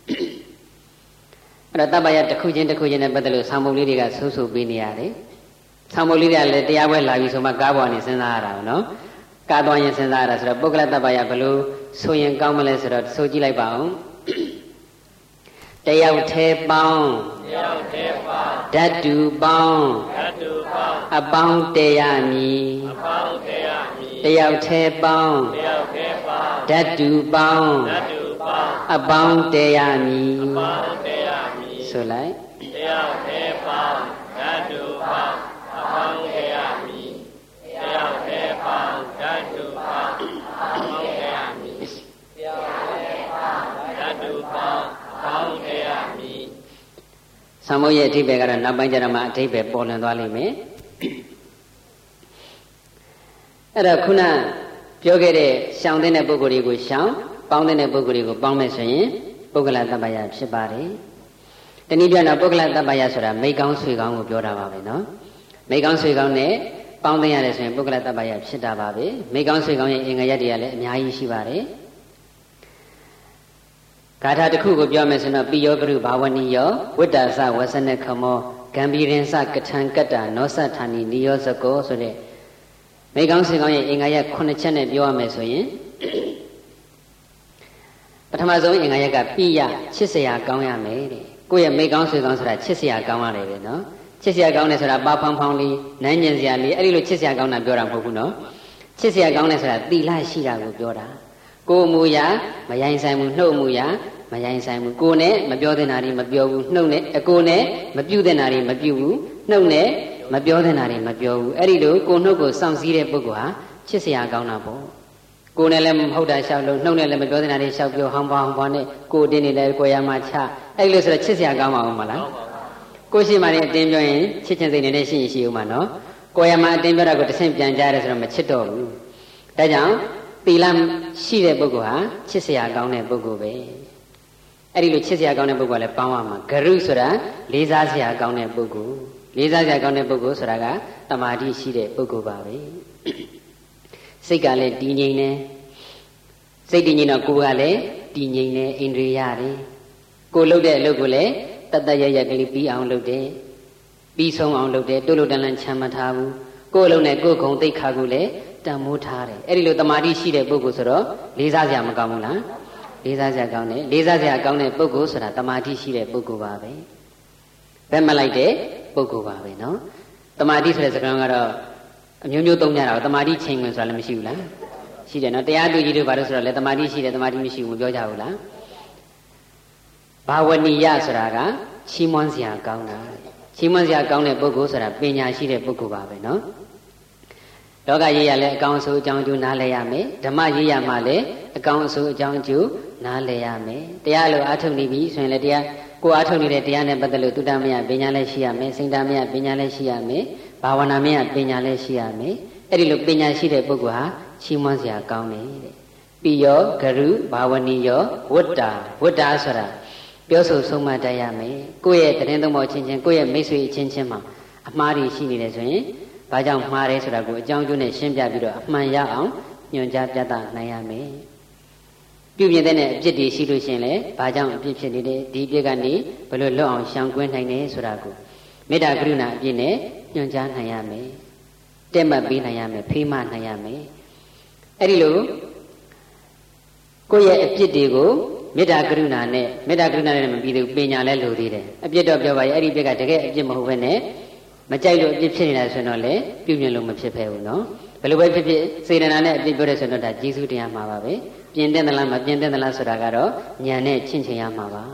အဲ့တော့တပ္ပယတစ်ခုချင်းတစ်ခုချင်းနဲ့ပတ်သက်လို့ဆောင်းပုံလေးတွေကဆိုးဆိုးပေးနေရတယ်ဆောင်းပုံလေးတွေကလည်းတရားပွဲလာပြီဆိုမှကားပေါ်နေစဉ်းစားရတာနော်ကားသွားရင်စဉ်းစားရတာဆိုတော့ပုဂ္ဂလတပ္ပယဘယ်လိုဆိုရင်ကောင်းမလဲဆိုတော့ဆိုကြည့်လိုက်ပါအောင်တယောက်သေးပေါင်းတယောက်သေးပေါင်းဓာတုပေါင်းဓာတုပေါင်းအပေါင်းတရားမည်အပေါင်းတရားမည်တယောက်သေးပေါင်းတယောက်သေးပေါင်းဓာတုပေါင်းဓာတုပေါင်းအပေါင်းတရားမည်အပေါင်းတရားမည်ဆိုလိုက်တယောက်သေးပေါင်းဓာတုပေါင်းအပေါင်းတရားမည်တယောက်သေးပေါင်းဓာတုပေါင်းအပေါင်းတရားမည်တယောက်သေးပေါင်းဓာတုပေါင်းပေါင်းတရားမည်သံမိုးရဲ့အဓိပ္ပာယ်ကတော့နောက်ပိုင်းကျတော့မှအဓိပ္ပာယ်ပေါ်လွင်သွားလိမ့်မယ်အဲ့တော့ခုနပြောခဲ့တဲ့ရှောင်တဲ့ပုဂ္ဂိုလ်တွေကိုရှောင်ပေါင်းတဲ့ပုဂ္ဂိုလ်တွေကိုပေါင်းမယ်ဆိုရင်ပုဂ္ဂလတပ္ပယဖြစ်ပါတယ်တနည်းပြောရင်ပုဂ္ဂလတပ္ပယဆိုတာမိကောင်းဆွေကောင်းကိုပြောတာပါပဲနော်မိကောင်းဆွေကောင်းနဲ့ပေါင်းသိရတယ်ဆိုရင်ပုဂ္ဂလတပ္ပယဖြစ်တာပါပဲမိကောင်းဆွေကောင်းရဲ့အင်္ဂါရက်တွေကလည်းအများကြီးရှိပါတယ်ဂါထာတစ်ခုကိုပြောမယ်ဆိုတော့ပိယောကရုဘာဝနိယောဝိတ္တသဝဆနခမောဂံဘီရင်စကထံကတ္တနောသဌာနိနိယောဇကောဆိုတဲ့မိကောင်းဆွေကောင်းရဲ့အင်္ဂါရက်ခုနှစ်ချက်နဲ့ပြောရမယ်ဆိုရင်ပထမဆုံးအင်္ဂါရက်ကပိယချစ်စရာကောင်းရမယ်တဲ့ကိုယ့်ရဲ့မိကောင်းဆွေကောင်းဆိုတာချစ်စရာကောင်းရတယ်ပဲနော်ချစ်စရာကောင်းတယ်ဆိုတာပါဖောင်းဖောင်းလေးနမ်းညင်စရာလေးအဲ့ဒီလိုချစ်စရာကောင်းတာပြောတာမဟုတ်ဘူးနော်ချစ်စရာကောင်းတယ်ဆိုတာသီလရှိတာကိုပြောတာကိုယ်မူရာမယိုင်ဆိုင်ဘူးနှုတ်မူရာမယိုင်ဆိုင်ဘူးကိုယ်နဲ့မပြောတဲ့နာတွေမပြောဘူးနှုတ်နဲ့အကိုနဲ့မပြုတဲ့နာတွေမပြုဘူးနှုတ်နဲ့မပြောတဲ့နာတွေမပြောဘူးအဲ့ဒီလိုကိုယ်နှုတ်ကိုစောင့်စည်းတဲ့ပုဂ္ဂိုလ်ဟာချစ်စရာကောင်းတာပေါ့ကိုယ်နဲ့လည်းမဟုတ်တာရှောက်လို့နှုတ်နဲ့လည်းမပြောတဲ့နာတွေရှောက်ပြောဟောင်းပွားဟောင်းပွားနဲ့ကိုယ်တင်းနေလည်းကိုယ်ရမှာချအဲ့လိုဆိုတော့ချစ်စရာကောင်းပါဦးမလားကိုယ်ရှိမှလည်းအတင်းပြောရင်ချစ်ချင်းစိတ်နဲ့ရှိရင်ရှိဦးမှာနော်ကိုယ်ရမှာအတင်းပြောတာကိုတစ်ဆင့်ပြန်ကြရဲဆိုတော့မချစ်တော့ဘူးဒါကြောင့်သီလရှိတဲ့ပုဂ္ဂိုလ်ဟာချစ်စရာကောင်းတဲ့ပုဂ္ဂိုလ်ပဲအဲ့ဒီလိုချစ်စရာကောင်းတဲ့ပုဂ္ဂိုလ်လည်းပေါင်းရမှာဂရုဆိုတာလေးစားစရာကောင်းတဲ့ပုဂ္ဂိုလ်လေးစားစရာကောင်းတဲ့ပုဂ္ဂိုလ်ဆိုတာကတမာတိရှိတဲ့ပုဂ္ဂိုလ်ပါပဲစိတ်ကလည်းတည်ငြိမ်တယ်စိတ်တည်ငြိမ်တော့ကိုယ်ကလည်းတည်ငြိမ်တယ်ဣန္ဒြေရတယ်ကိုလှုပ်တဲ့အလုပ်ကိုလည်းတတ်တတ်ရရကလေးပြီးအောင်လုပ်တယ်ပြီးဆုံးအောင်လုပ်တယ်တိုးလို့တန်လန့်ချမ်းမထားဘူးကိုယ်အလုပ်နဲ့ကိုယ်ဂုံသိက္ခာကိုလည်းတန်မိုးထားတယ်အဲ့ဒီလိုတမာတိရှိတဲ့ပုဂ္ဂိုလ်ဆိုတော့လေးစားစရာမကောင်းဘူးလားလေးစားစရာကောင်းတယ်လေးစားစရာကောင်းတဲ့ပုဂ္ဂိုလ်ဆိုတာတမာတိရှိတဲ့ပုဂ္ဂိုလ်ပါပဲဘက်မလိုက်တဲ့ပုဂ္ဂိုလ်ပါပဲနော်တမာတိဆိုတဲ့စကားကတော့အမျိုးမျိုးသုံးကြတာကိုတမာတိချိန်ဝင်ဆိုတာလည်းမရှိဘူးလားရှိတယ်နော်တရားသူကြီးတို့ဘာလို့ဆိုတော့လေတမာတိရှိတယ်တမာတိမရှိဘူးမပြောကြဘူးလားဘာဝနိယဆိုတာကချီးမွမ်းစရာကောင်းတာချီးမွမ်းစရာကောင်းတဲ့ပုဂ္ဂိုလ်ဆိုတာပညာရှိတဲ့ပုဂ္ဂိုလ်ပါပဲနော်လောကရေးရလည်းအကောင်အဆိုးအကြောင်းအကျိုးနားလည်ရမယ်ဓမ္မရေးရမှလည်းအကောင်အဆိုးအကြောင်းအကျိုးနားလည်ရမယ်တရားလိုအားထုတ်နေပြီဆိုရင်လည်းတရားကိုအားထုတ်နေတဲ့တရားနဲ့ပတ်သက်လို့တုတ္တမယပညာလည်းရှိရမယ်စိတ္တမယပညာလည်းရှိရမယ်ဘာဝနာမယပညာလည်းရှိရမယ်အဲ့ဒီလိုပညာရှိတဲ့ပုဂ္ဂိုလ်ဟာချီးမွမ်းစရာကောင်းတယ်တဲ့ပိယောဂရုဘာဝနိယောဝတ္တာဝတ္တာဆိုတာပြောဆိုဆုံးမတတ်ရမယ်ကိုယ့်ရဲ့တရင်သုံးပေါ်ချင်းချင်းကိုယ့်ရဲ့မိတ်ဆွေအချင်းချင်းမှာအမှားတွေရှိနေတယ်ဆိုရင်ဘာကြောင့်မှားတယ်ဆိုတာကိုအကြောင်းကျိုးနဲ့ရှင်းပြပြီးတော့အမှန်ရအောင်ညွှန်ကြားပြသနိုင်ရမယ်ပြုပြင်တဲ့အပြစ်တွေရှိလို့ရှိရင်လည်းဘာကြောင့်အပြစ်ဖြစ်နေတယ်ဒီအပြစ်ကနေဘယ်လိုလွတ်အောင်ရှောင်ကွင်းနိုင်တယ်ဆိုတာကိုမေတ္တာကရုဏာအပြစ်နဲ့ညွှန်ကြားနိုင်ရမယ်တက်မှတ်ပေးနိုင်ရမယ်ဖေးမနိုင်ရမယ်အဲ့ဒီလိုကိုယ့်ရဲ့အပြစ်တွေကိုမေတ္တာကရုဏာနဲ့မေတ္တာကရုဏာနဲ့မပြီးသေးဘူးပညာလည်းလိုသေးတယ်အပြစ်တော့ပြောပါရဲ့အဲ့ဒီအပြစ်ကတကယ်အပြစ်မဟုတ်ဘဲနဲ့မကြိုက်လို့အပြစ်ဖြစ်နေတာဆိုတော့လေပြုပြင်လို့မဖြစ်ဖဲဘူးနော်ဘယ်လိုပဲဖြစ်ဖြစ်စေတနာနဲ့အပြစ်ပြောတဲ့ဆိုတော့ဒါကျေးဇူးတရားမှာပါပဲပြင်တဲ့သလားမပြင်တဲ့သလားဆိုတာကတော့ဉာဏ်နဲ့ချင့်ချင်ရမှာပါ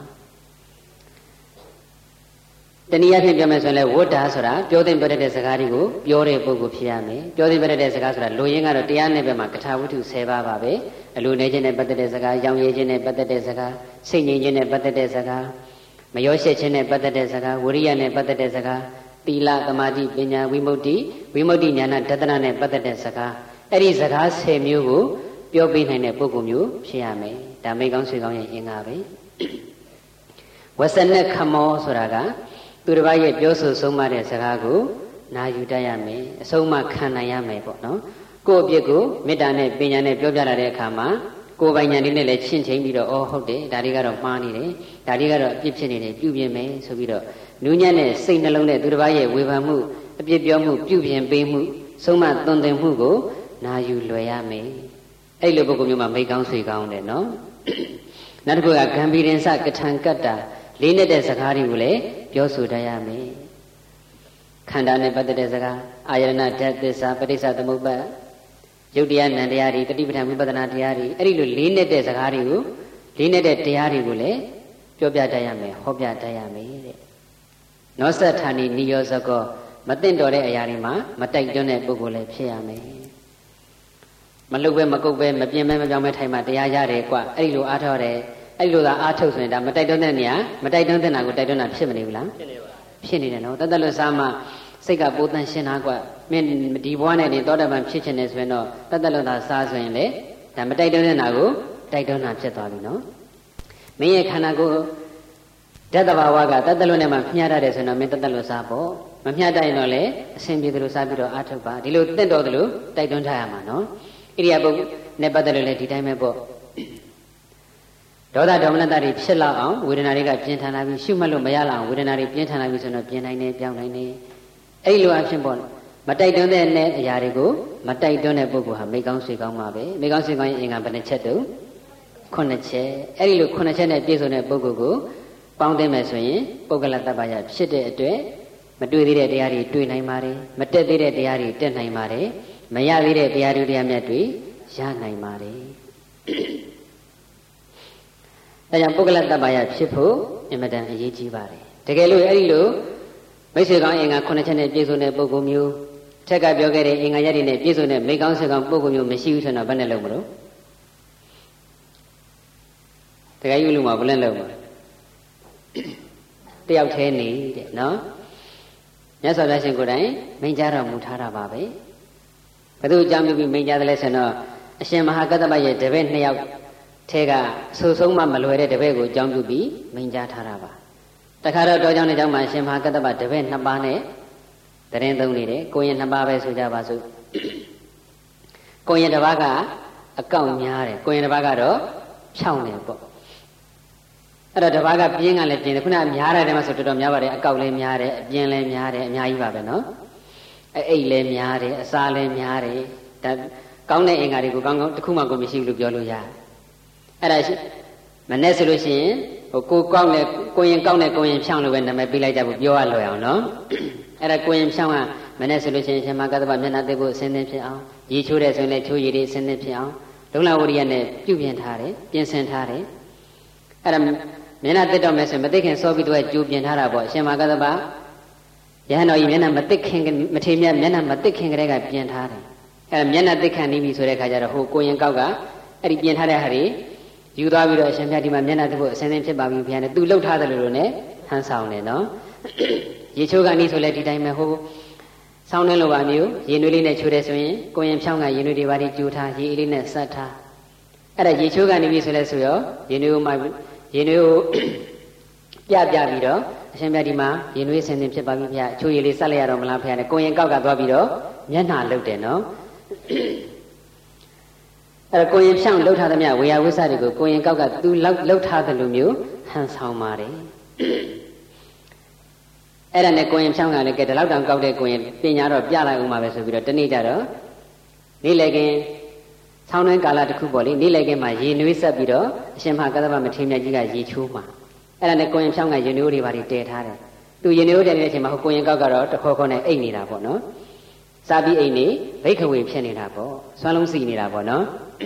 တနည်းအားဖြင့်ပြောမယ်ဆိုရင်လေဝတ္တာဆိုတာပြောတဲ့ပြောတဲ့စကားတွေကိုပြောတဲ့ပုဂ္ဂိုလ်ဖြစ်ရမယ်ပြောတဲ့ပြောတဲ့စကားဆိုတာလိုရင်းကတော့တရားနဲ့ပဲမှာကထာဝတ္ထု၁၀ပါးပါပဲအလိုနေခြင်းနဲ့ပတ်သက်တဲ့စကားရောင်ရည်ခြင်းနဲ့ပတ်သက်တဲ့စကားစိတ်ငြိမ်ခြင်းနဲ့ပတ်သက်တဲ့စကားမရောရှက်ခြင်းနဲ့ပတ်သက်တဲ့စကားဝိရိယနဲ့ပတ်သက်တဲ့စကားသီလသမာဓိပညာဝိမု ക്തി ဝိမု ക്തി ဉာဏဒသနနဲ့ပတ်သက်တဲ့စကားအဲ့ဒီစကား၁၀မျိုးကိုပြောပြနိုင်တဲ့ပုဂ္ဂိုလ်မျိုးဖြစ်ရမယ်ဒါမိကောင်းဆွေကောင်းရဲ့အင်္ဂါပဲဝဆနခမောဆိုတာကသူတစ်ပါးရဲ့ပြောဆိုဆုံးမတဲ့စကားကိုနာယူတတ်ရမယ်အဆုံးအမခံနိုင်ရမယ်ပေါ့နော်ကိုယ့်အပြစ်ကိုမေတ္တာနဲ့ပညာနဲ့ပြောပြလာတဲ့အခါမှာကိုယ်ပိုင်ဉာဏ်လေးနဲ့လည်းရှင်းချင်းပြီးတော့အော်ဟုတ်တယ်ဒါတွေကတော့မှားနေတယ်ဒါတွေကတော့အပြစ်ဖြစ်နေတယ်ပြုပြင်မယ်ဆိုပြီးတော့နူးညံ့တဲ့စိတ်နှလုံးနဲ့သူတစ်ပါးရဲ့ဝေဖန်မှုအပြစ်ပြောမှုပြုပြင်ပေးမှုဆုံးမသွန်သင်မှုကိုနာယူလွယ်ရမယ်အဲ့လိုပုဂ္ဂိုလ်မျိုးမှာမိကောင်းဆွေကောင်းတယ်နော်နောက်တစ်ခုကဂံဘီရင်စကထံကတ္တာလေးနဲ့တဲ့စကားတွေကိုလည်းပြောဆိုတတ်ရမယ်ခန္ဓာနဲ့ပတ်သက်တဲ့စကားအာယရဏဓာတ်သစ္စာပဋိစ္စသမုပ္ပါဒ်ယုတ်တရားနံတရားတွေတတိပဋ္ဌာန်ဝိပဿနာတရားတွေအဲ့ဒီလိုလေးနဲ့တဲ့စကားတွေကိုလေးနဲ့တဲ့တရားတွေကိုလည်းပြောပြတတ်ရမယ်ဟောပြတတ်ရမယ်တဲ့နောသဌာနိနိယောဇကောမသိတော်တဲ့အရာတွေမှာမတိုက်တွန်းတဲ့ပုဂ္ဂိုလ်လည်းဖြစ်ရမယ်မလုတ်ပဲမကုတ်ပဲမပြင်းပဲမပြောင်းပဲထိုင်မှတရားရတယ်ကွအဲ့ဒီလိုအားထုတ်တယ်အဲ့ဒီလိုသာအားထုတ်ဆိုရင်ဒါမတိုက်တွန်းတဲ့နေရာမတိုက်တွန်းတဲ့နာကိုတိုက်တွန်းတာဖြစ်မနေဘူးလားဖြစ်နေပါဖြစ်နေတယ်နော်တသက်လွတ်စားမှစိတ်ကပိုးတန်ရှင်းတာကွမင်းဒီဘဝနဲ့နေသောတာပန်ဖြစ်ချင်တယ်ဆိုရင်တော့တသက်လွတ်သာစားဆိုရင်လေဒါမတိုက်တွန်းတဲ့နာကိုတိုက်တွန်းတာဖြစ်သွားပြီနော်မင်းရဲ့ခန္ဓာကိုယ်ဓာတ်တဘာဝကတသက်လွတ်နဲ့မှမျှတတယ်ဆိုတော့မင်းတသက်လွတ်စားပေါ့မမျှတရင်တော့လေအစဉ်ပြေသလိုစားပြီးတော့အားထုတ်ပါဒီလိုတင့်တော်သလိုတိုက်တွန်းထားရမှာနော်ဣရိယာပုနဲ့ပတ်သက်လို့လေဒီတိုင်းပဲပေါ့ဒေါသဒေါမနတတွေဖြစ်လောက်အောင်ဝေဒနာတွေကပြင်းထန်လာပြီးရှုမှတ်လို့မရလောက်အောင်ဝေဒနာတွေပြင်းထန်လာပြီးဆိုတော့ပြင်းနိုင်နေပြောင်းနိုင်နေအဲ့လိုအဖြစ်ပေါ့မတိုက်တွန်းတဲ့အရာတွေကိုမတိုက်တွန်းတဲ့ပုဂ္ဂိုလ်ဟာမိကောင်းဆွေကောင်းမှာပဲမိကောင်းဆွေကောင်းရဲ့အင်္ဂါဘယ်နှချက်တုံးခုနှစ်ချက်အဲ့ဒီလိုခုနှစ်ချက်နဲ့ပြည့်စုံတဲ့ပုဂ္ဂိုလ်ကိုပေါင်းသိမယ်ဆိုရင်ပုဂ္ဂလတ္တပယဖြစ်တဲ့အတွက်မတွေ့သေးတဲ့တရားတွေတွေ့နိုင်ပါတယ်မတက်သေးတဲ့တရားတွေတက်နိုင်ပါတယ်မရသေးတဲ့တရားတွေတရားမြတ်တွေရနိုင်ပါတယ်ဒါကြောင့်ပုဂ္ဂလတ္တပယဖြစ်ဖို့အင်မတန်အရေးကြီးပါတယ်တကယ်လို့အဲ့ဒီလိုမိတ်ဆွေကောင်းအင်္ဂါခုနှစ်ချက်နဲ့ပြည့်စုံတဲ့ပုဂ္ဂိုလ်မျိုးထက်ကပြောခဲ့တဲ့အင်္ဂါရက်တွေနဲ့ပြည့်စုံတဲ့မိကောင်းဆွေကောင်းပုဂ္ဂိုလ်မျိုးမရှိဘူးဆိုတော့ဘယ်နဲ့လုံးမလို့တကယ်ယူလို့မဘယ်နဲ့လုံးမလဲတယောက်သေးနေတဲ့နော်မြတ်စွာဘုရားရှင်ကိုယ်တိုင်မိန့်ကြားတော်မူထားတာပါပဲဘယ်သူအကြောင်းပြုပြီးမိန့်ကြားတယ်လဲဆိုတော့အရှင်မဟာကတ္တပရဲ့တပည့်နှစ်ယောက်ထဲကဆူဆုံးမှမလွယ်တဲ့တပည့်ကိုအကြောင်းပြုပြီးမိန့်ကြားထားတာပါတခါတော့တောကြောင့်တဲ့ကြောင့်မှရှင်မဟာကတ္တပတပည့်နှစ်ပါးနဲ့တရင်သုံးနေတယ်ကိုရင်နှစ်ပါးပဲဆိုကြပါစို့ကိုရင်တစ်ပါးကအကောင့်များတယ်ကိုရင်တစ်ပါးကတော့ဖြောင်းတယ်ပေါ့အဲ့တော့တပါးကပြင်းကလည်းပြင်းတယ်ခုနများတဲ့တဲမှာဆိုတော်တော်များပါတယ်အကောက်လည်းများတယ်အပြင်းလည်းများတယ်အများကြီးပါပဲနော်အဲ့အိတ်လည်းများတယ်အစားလည်းများတယ်ဒါကောင်းတဲ့အင်္ဂါတွေကိုကောင်းကောင်းတစ်ခုမှကိုမရှိဘူးလို့ပြောလို့ရတယ်အဲ့ဒါမနဲ့ဆိုလို့ရှိရင်ဟိုကိုကောက်နဲ့ကိုရင်ကောက်နဲ့ကိုရင်ဖြောင်းလို့ပဲနာမည်ပေးလိုက်ကြဖို့ပြောရလွယ်အောင်နော်အဲ့ဒါကိုရင်ဖြောင်းကမနဲ့ဆိုလို့ရှိရင်ရှင်မကတ္တဗမျက်နှာသိဖို့အစင်းသင်းဖြစ်အောင်ရေချိုးတဲ့ဆိုရင်လည်းချိုးရည်တွေအစင်းသင်းဖြစ်အောင်လုံလဝရိယနဲ့ပြုပြင်ထားတယ်ပြင်ဆင်ထားတယ်အဲ့ဒါမျက်နှာသိတော့မယ်ဆိုရင်မသိခင်စောပြီးတော့ကြိုပြင်ထားတာပေါ့ရှင်မကတ္တဗယဟန်တော်ကြီးမျက်နှာမသိခင်မထေမြတ်မျက်နှာမသိခင်ကလေးကပြင်ထားတယ်အဲ့ဒါမျက်နှာသိခံနေပြီဆိုတဲ့ခါကျတော့ဟိုကိုရင်ကောက်ကအဲ့ဒီပြင်ထားတဲ့ဟာတွေယူသွားပြီးတော့အရှင်ဘုရားဒီမှာမျက်နှာသိဖို့အစင်းသင်းဖြစ်ပါပြီဘုရားနဲ့သူလှုပ်ထားတယ်လို့လို့ ਨੇ ဟန်ဆောင်တယ်နော်ရေချိုးကနေဆိုလဲဒီတိုင်းပဲဟိုဆောင်းနှင်းလိုပါမျိုးရေနွေးလေးနဲ့ချိုးတယ်ဆိုရင်ကိုရင်ဖြောင်းကရေနွေးတွေပါပြီးကျိုးထားရေအေးလေးနဲ့ဆက်ထားအဲ့ဒါရေချိုးကနေပြီဆိုလဲဆိုရောရေနွေးကိုမှရေနွေးကိုပြပြပြီးတော့အရှင်ဘုရားဒီမှာရေနွေးအစင်းသင်းဖြစ်ပါပြီဘုရားချိုးရေလေးဆက်လိုက်ရတော့မလားဘုရားနဲ့ကိုရင်ကောက်ကသွားပြီးတော့မျက်နှာလှုပ်တယ်နော်အဲ့တော့ကိုရင်ဖြောင်းလှုပ်ထားသမျှဝေယဝိဆတွေကိုကိုရင်ကောက်ကသူလှုပ်လှုပ်ထားတယ်လို့မျိုးဟန်ဆောင်ပါတယ်အဲ့ဒါနဲ့ကိုရင်ဖြောင်းကလည်းကဲဒီလောက်တောင်ကောက်တဲ့ကိုရင်ပညာတော့ပြလိုက်ဦးမှာပဲဆိုပြီးတော့တနေ့ကျတော့နေ့လည်ခင်းဆောင်းနှင်းကာလတစ်ခုပေါ့လေနေ့လည်ခင်းမှာရေနွေးဆက်ပြီးတော့အရှင်မကတ္တဗမထေရကြီးကရေချိုးမှာအဲ့ဒါနဲ့ကိုရင်ဖြောင်းကရေနွေးတွေပါတည်ထားတယ်သူရေနွေးတည်နေတဲ့အချိန်မှာဟိုကိုရင်ကောက်ကတော့တခေါခေါနဲ့အိတ်နေတာပေါ့နော်စားပြီးအိတ်နေဘိတ်ခဝေဖြစ်နေတာပေါ့ဆွမ်းလုံးစီနေတာပေါ့နော်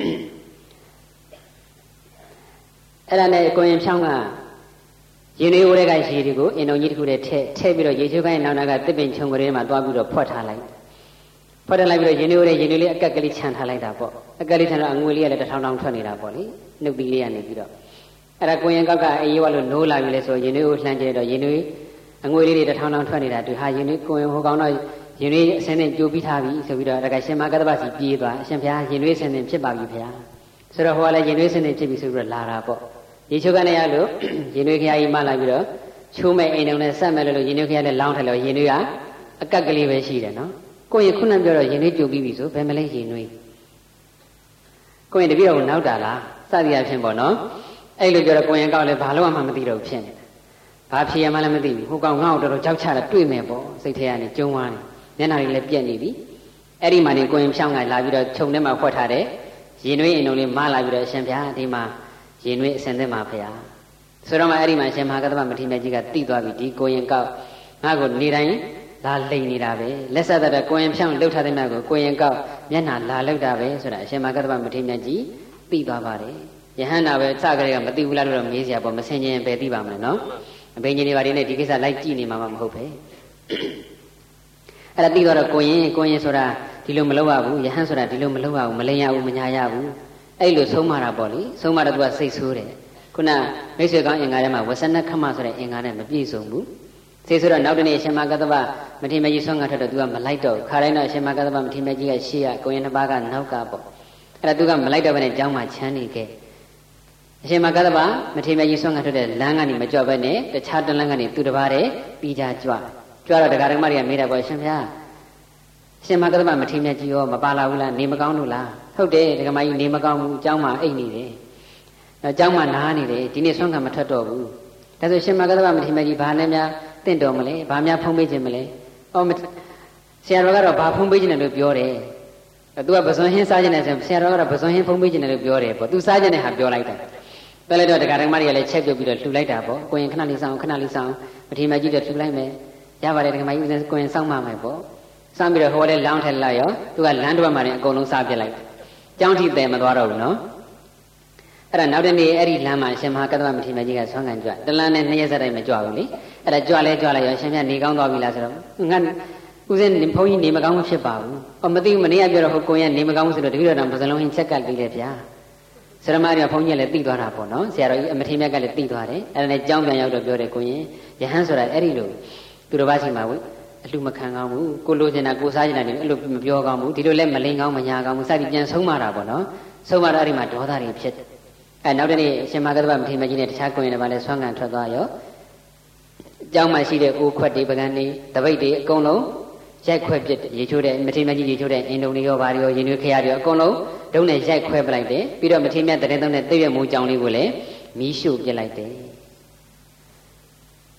အဲ့ဒါနဲ့ကိုရင်ဖြောင်းကရေနွေးဦးတဲ့ကရေတွေကိုအင်တုံကြီးတစ်ခုတည်းထည့်ထည့်ပြီးတော့ရေချိုးခိုင်းနောက်နာကတစ်ပင်ခြုံကလေးမှာသွားပြီးတော့ဖွက်ထားလိုက်ဖွက်ထားလိုက်ပြီးတော့ရေနွေးဦးတဲ့ရေနွေးလေးအကက်ကလေးခြံထားလိုက်တာပေါ့အကက်ကလေးခြံတော့အငွေလေးကလည်းတစ်ထောင်ထောင်ထွက်နေတာပေါ့လေနှုတ်ပြီးလေးကနေပြီးတော့အဲ့ဒါကိုရင်ကောက်ကအေးဝါလို့နိုးလာပြီလေဆိုရေနွေးဦးလှမ်းကျဲတော့ရေနွေးအငွေလေးတွေတစ်ထောင်ထောင်ထွက်နေတာသူဟာရေနွေးကိုရင်ဟိုကောင်တော့ရေနွေးအစင်းနဲ့ကြိုပြီးထားပြီဆိုပြီးတော့ဒါကရှင်မကတ္တဗစီပြေးသွားအရှင်ဘုရားရေနွေးအစင်းနဲ့ဖြစ်ပါပြီဘုရားဆိုတော့ဟိုကလည်းရေနွေးအစင်းနဲ့ဖြစ်ပြီဆိုပြီးတော့လာတာပေါ့ရေချိုးကနေရလို့ရေနွေးခရကြီးမှလာပြီးတော့ချိုးမဲ့အိမ်တုံနဲ့ဆက်မဲ့လို့ရေနွေးခရလည်းလောင်းထလို့ရေနွေးကအကက်ကလေးပဲရှိတယ်နော်ကိုရင်ခုနပြောတော့ရေနွေးကြိုပြီးပြီဆိုဘယ်မလဲရေနွေးကိုရင်တပည့်တော်နောက်တာလားစသည်အဖြစ်ပေါ့နော်အဲ့လိုပြောတော့ကိုရင်ကောက်လည်းဘာလို့မှမသိတော့ဖြစ်နေတယ်ဘာဖြစ်ရမှလည်းမသိဘူးဟိုကောင်ငါ့ကိုတော်တော်ကြောက်ချတာတွေ့မယ်ပေါ့စိတ်ထဲကနေကျုံသွားတယ်မျက်နှာလေးလည်းပြက်နေပြီအဲ့ဒီမှာနေကိုရင်ဖြောင်းကလာပြီးတော့ခြုံထဲမှာဖွက်ထားတဲ့ရေနွေးအိမ်တုံလေးမလာပြီးတော့အရှင်ဘုရားဒီမှာရေနွေးအစင်သင်းပါဖေဟာဆိုတော့မှအဲ့ဒီမှာရှင်မဟာကတ္တဗမထေရကြီးကတိသွားပြီဒီကိုရင်ကောက်ငါ့ကိုနေတိုင်းလာလိန်နေတာပဲလက်ဆက်တဲ့ကိုရင်ဖြောင်းလှုပ်ထားတဲ့မြတ်ကိုကိုရင်ကောက်မျက်နှာလာလှုပ်တာပဲဆိုတာအရှင်မဟာကတ္တဗမထေရကြီးသိသွားပါတယ်ယဟန္တာပဲစကြဲကမသိဘူးလားလို့တော့မေးစရာပေါ့မစင်ချင်းပဲသိပါမလဲနော်အဘိညာဉ်တွေဘာတွေနဲ့ဒီကိစ္စလိုက်ကြည့်နေမှာမဟုတ်ပဲအဲ့ဒါသိသွားတော့ကိုရင်ကိုရင်ဆိုတာဒီလိုမလုပ်ရဘူးယဟန်ဆိုတာဒီလိုမလုပ်ရဘူးမလိန်ရဘူးမညာရဘူးအဲ့လိုဆုံးမတာပေါ့လေဆုံးမတော့သူကစိတ်ဆိုးတယ်ခုနမိတ်ဆွေကောင်းအင်္ဂါထဲမှာဝဆနခမဆိုတဲ့အင်္ဂါနဲ့မပြည့်စုံဘူးစိတ်ဆိုးတော့နောက်တနေ့ရှင်မကတ္တဗမထေရကြီးဆွမ်းကထွက်တော့သူကမလိုက်တော့ခါတိုင်းတော့ရှင်မကတ္တဗမထေရကြီးကရှေ့ကကိုရင်နှစ်ပါးကနောက်ကပေါ့အဲ့ဒါသူကမလိုက်တော့ဘဲနဲ့ကျောင်းမှာချမ်းနေခဲ့အရှင်မကတ္တဗမထေရကြီးဆွမ်းကထွက်တဲ့လမ်းကနေမကြော့ဘဲနဲ့တခြားတလမ်းကနေသူတစ်ပါးတည်းပြီးကြကြွကြွတော့ဒကာဒကမတွေကမေးတာပေါ့ရှင်ဘုရားရှင်မကတ္တဗမထေရကြီးရောမပါလာဘူးလားနေမကောင်းလို့လားဟုတ်တယ်ဒကမကြီးနေမကောင်းဘူးကျောင်းမှာအိတ်နေတယ်တော့ကျောင်းမှာနားနေတယ်ဒီနေ့ဆွမ်းကမထွက်တော့ဘူးဒါဆိုရှင်မကတ္တဗမထေရကြီးဘာနဲ့များတင့်တော်မလဲဘာများဖုံးပေးခြင်းမလဲအော်ဆရာတော်ကတော့ဘာဖုံးပေးခြင်းလဲလို့ပြောတယ်သူကပဇွန်ဟင်းစားခြင်းနဲ့ဆိုဆရာတော်ကတော့ပဇွန်ဟင်းဖုံးပေးခြင်းနဲ့လို့ပြောတယ်ပေါ့သူစားခြင်းနဲ့ဟာပြောလိုက်တာပြောလိုက်တော့ဒကာဒကမတွေကလည်းချက်ပြုတ်ပြီးတော့လှူလိုက်တာပေါ့ကိုရင်ခဏလေးဆောင်ခဏလေးဆောင်မထေရကြီးတော့လှူလိုက်မယ်ရပါတယ်ဒကာမကြီးဦးဇင်းကိုရင်စောင့်မှမယ်ပေါ့စမ်းပြီးတော့ဟိုလည်းလောင်းထက်လိုက်ရောသူကလမ်းတစ်ဘက်မှာနေအကုန်လုံးစားပြစ်လိုက်ကျောင်းထိတယ်မသွားတော့ဘူးနော်အဲ့ဒါနောက်တနေ့အဲ့ဒီလမ်းမှာရှင်မဟာကတ္တဗမထေရကြီးကဆွမ်းခံကြွတလန်းနဲ့နှစ်ရက်ဆက်တိုင်းမကြွဘူးလေအဲ့ဒါကြွလဲကြွလိုက်ရောရှင်မြတ်နေကောင်းသွားပြီလားဆိုတော့ငါဦးဇင်းဘုန်းကြီးနေမကောင်းမဖြစ်ပါဘူးဟောမသိဘူးမနေ့ကပြောတော့ဟိုကိုရင်နေမကောင်းဘူးဆိုတော့တပည့်တော်တော်ပစလုံးဟင်းချက်ကပ်ပြီးလေဗျာဆရာမကြီးကဘုန်းကြီးလည်းသိသွားတာပေါ့နော်ဆရာတော်ကြီးအမထေရမြတ်ကလည်းသိသွားတယ်အဲ့ဒါနဲ့ကျောင်းပြန်ရောက်တော့ပြောတယ်ကိုရင်ယဟန်ဆိုတာအဲ့ဒီလိုသူတော်ဘာရှိမှာဝိအလှမခံကောင်းဘူးကိုလိုချင်တာကိုစားချင်တာနေအဲ့လိုမပြောကောင်းဘူးဒီလိုလည်းမလိန်ကောင်းမညာကောင်းဘူးစသည်ပြန်ဆုံးမတာပေါ့နော်ဆုံးမတာအဲ့ဒီမှာဒေါသတွေဖြစ်တယ်အဲနောက်တနေ့ရှင်မကတ္တဗမထေရကြီးနဲ့တခြားကိုရင်တွေပါလဲဆွမ်းခံထွက်သွားရောအကြောင်းမှရှိတဲ့အိုးခွက်တွေပကံတွေတပိတ်တွေအကုန်လုံးရိုက်ခွဲပြစ်ရေချိုးတဲ့မထေရကြီးရေချိုးတဲ့အင်တုံတွေရောဘာတွေရောရင်တွေခရတွေရောအကုန်လုံးဒုံနဲ့ရိုက်ခွဲပလိုက်တယ်ပြီးတော့မထေရမြတ်တရင်သုံးတဲ့သိရမူကြောင်လေးကိုလည်းမီးရှို့ပြစ်လိုက်တယ်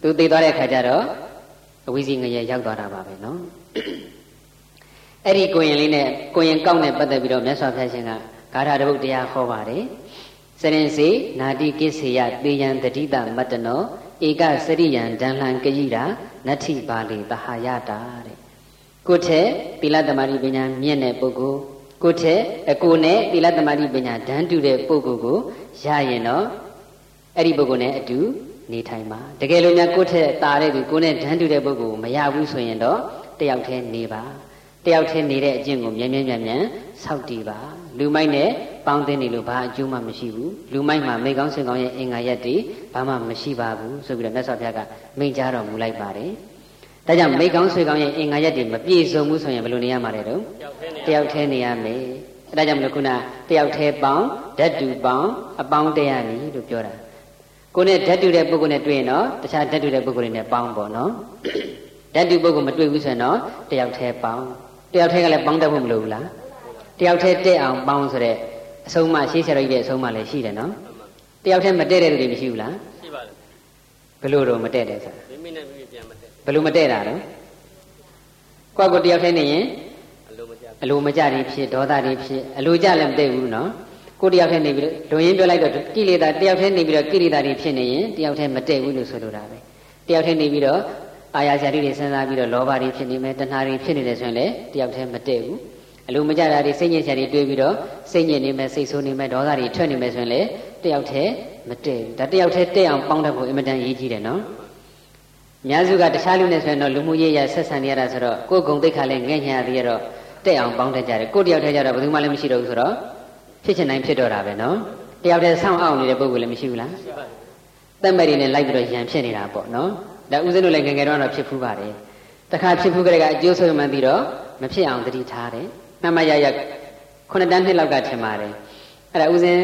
သူသိသွားတဲ့အခါကျတော့အဝိဇ္ဇငရဲရောက်သွားတာပါပဲနော်အဲ့ဒီကိုရင်လေးနဲ့ကိုရင်ကောက်နဲ့ပတ်သက်ပြီးတော့မြတ်စွာဘုရားရှင်ကဂါထာတစ်ပုဒ်တရားဟောပါတယ်စရင်စေနာတိကိစ္ဆေယတေယံတတိတမတ္တနောဧကစရိယံဒံလှံကယိတာနတ္ထိပါဠိတဟာယတာတဲ့ကိုထက်သီလသမารိပညာမြင့်တဲ့ပုဂ္ဂိုလ်ကိုထက်အကိုနဲ့သီလသမารိပညာဓာန်တူတဲ့ပုဂ္ဂိုလ်ကိုရရင်တော့အဲ့ဒီပုဂ္ဂိုလ်နဲ့အတူနေထိုင်ပါတကယ်လို့များကိုထက်တာတဲ့သူကိုနဲ့ဓာန်တူတဲ့ပုဂ္ဂိုလ်ကိုမရဘူးဆိုရင်တော့တယောက်တည်းနေပါတယောက်တည်းနေတဲ့အကျင့်ကိုမြဲမြဲမြဲမြဲဆောက်တည်ပါလူမိုက်နဲ့ပေါင်းသိနေလို့ဘာအကျိုးမှမရှိဘူးလူမိုက်မှာမိကောင်းစင်ကောင်းရဲ့အင်္ဂါရက်တွေဘာမှမရှိပါဘူးဆိုပြီးတော့မြတ်စွာဘုရားကမိန့်ကြားတော်မူလိုက်ပါတယ်ဒါကြောင့်မိကောင်းဆွေကောင်းရဲ့အင်္ဂါရက်တွေမပြည့်စုံဘူးဆိုရင်ဘယ်လိုနေရမှာလဲတော့တယောက်တည်းနေရမယ်အဲဒါကြောင့်မလို့ခုနတယောက်တည်းပေါင်းဓာတ်တူပေါင်းအပေါင်းတရားနီလို့ပြောတာကိုယ်နဲ့ဓာတ်တူတဲ့ပုဂ္ဂိုလ်နဲ့တွေ့ရင်တော့တခြားဓာတ်တူတဲ့ပုဂ္ဂိုလ်တွေနဲ့ပေါင်းပေါ့နော်ဓာတ်တူပုဂ္ဂိုလ်မတွေ့ဘူးဆိုရင်တော့တယောက်တည်းပေါင်းတယောက်တည်းကလည်းပေါင်းတတ်ဖို့မလိုဘူးလားတယောက်တည်းတဲ့အောင်ပေါင်းဆိုတဲ့အဆုံးအမရှေးဆရာတော်ကြီးရဲ့အဆုံးအမလည်းရှိတယ်နော်တယောက်တည်းမတဲ့တဲ့လူတွေမရှိဘူးလားရှိပါဘူးဘယ်လိုတော့မတဲ့တဲ့ဆိုတာမိမိနဲ့မိမိပြန်မတဲ့ဘယ်လိုမတဲ့တာလဲကိုယ့်ကိုတယောက်တည်းနေရင်အလိုမကြတွေဖြစ်ဒေါသတွေဖြစ်အလိုကြလည်းမတဲ့ဘူးနော်ကိုတယောက်တည်းနေပြီးတော့လူရင်းပြောလိုက်တော့ကိလေသာတယောက်တည်းနေပြီးတော့ကိလေသာတွေဖြစ်နေရင်တယောက်တည်းမတဲ့ဘူးလို့ဆိုလိုတာပဲတယောက်တည်းနေပြီးတော့အာရဇာတိတွေစဉ်းစားပြီးတော့လောဘတွေဖြစ်နေမယ်တဏှာတွေဖြစ်နေတယ်ဆိုရင်လည်းတယောက်တည်းမတဲ့ဘူးအလိုမကြတာတွေစိတ်ညစ်စရာတွေတွေးပြီးတော့စိတ်ညစ်နေမယ်စိတ်ဆိုးနေမယ်ဒေါသတွေထွက်နေမယ်ဆိုရင်လည်းတယောက်တည်းမတည့်ဘူးဒါတယောက်တည်းတဲ့အောင်ပေါင်းတတ်ဖို့အင်မတန်ရေးကြီးတယ်နော်အများစုကတခြားလူနဲ့ဆိုရင်တော့လူမှုရေးရဆက်ဆံနေရတာဆိုတော့ကိုယ်ဂုံတိတ်ခါလဲငဲ့ညာသေးရတော့တဲ့အောင်ပေါင်းတတ်ကြတယ်ကိုယ်တယောက်တည်းကြတော့ဘယ်သူမှလည်းမရှိတော့ဘူးဆိုတော့ဖြစ်ချင်တိုင်းဖြစ်တော့တာပဲနော်တယောက်တည်းဆောင်းအောင်နေတဲ့ပုဂ္ဂိုလ်လည်းမရှိဘူးလားတတ်မဲ့တွေနဲ့လိုက်ပြီးတော့ရံဖြစ်နေတာပေါ့နော်ဒါဥစဉ်တို့လည်းငယ်ငယ်တော့တော့ဖြစ်ဖူးပါတယ်တခါဖြစ်ဖူးကြတဲ့ကအကျိုးဆိုမှန်းပြီးတော့မဖြစ်အောင်သတိထားတယ်နှမရရခုနှစ်တန်းနှစ်လောက်ကထင်ပါတယ်အဲ့ဒါဥစဉ်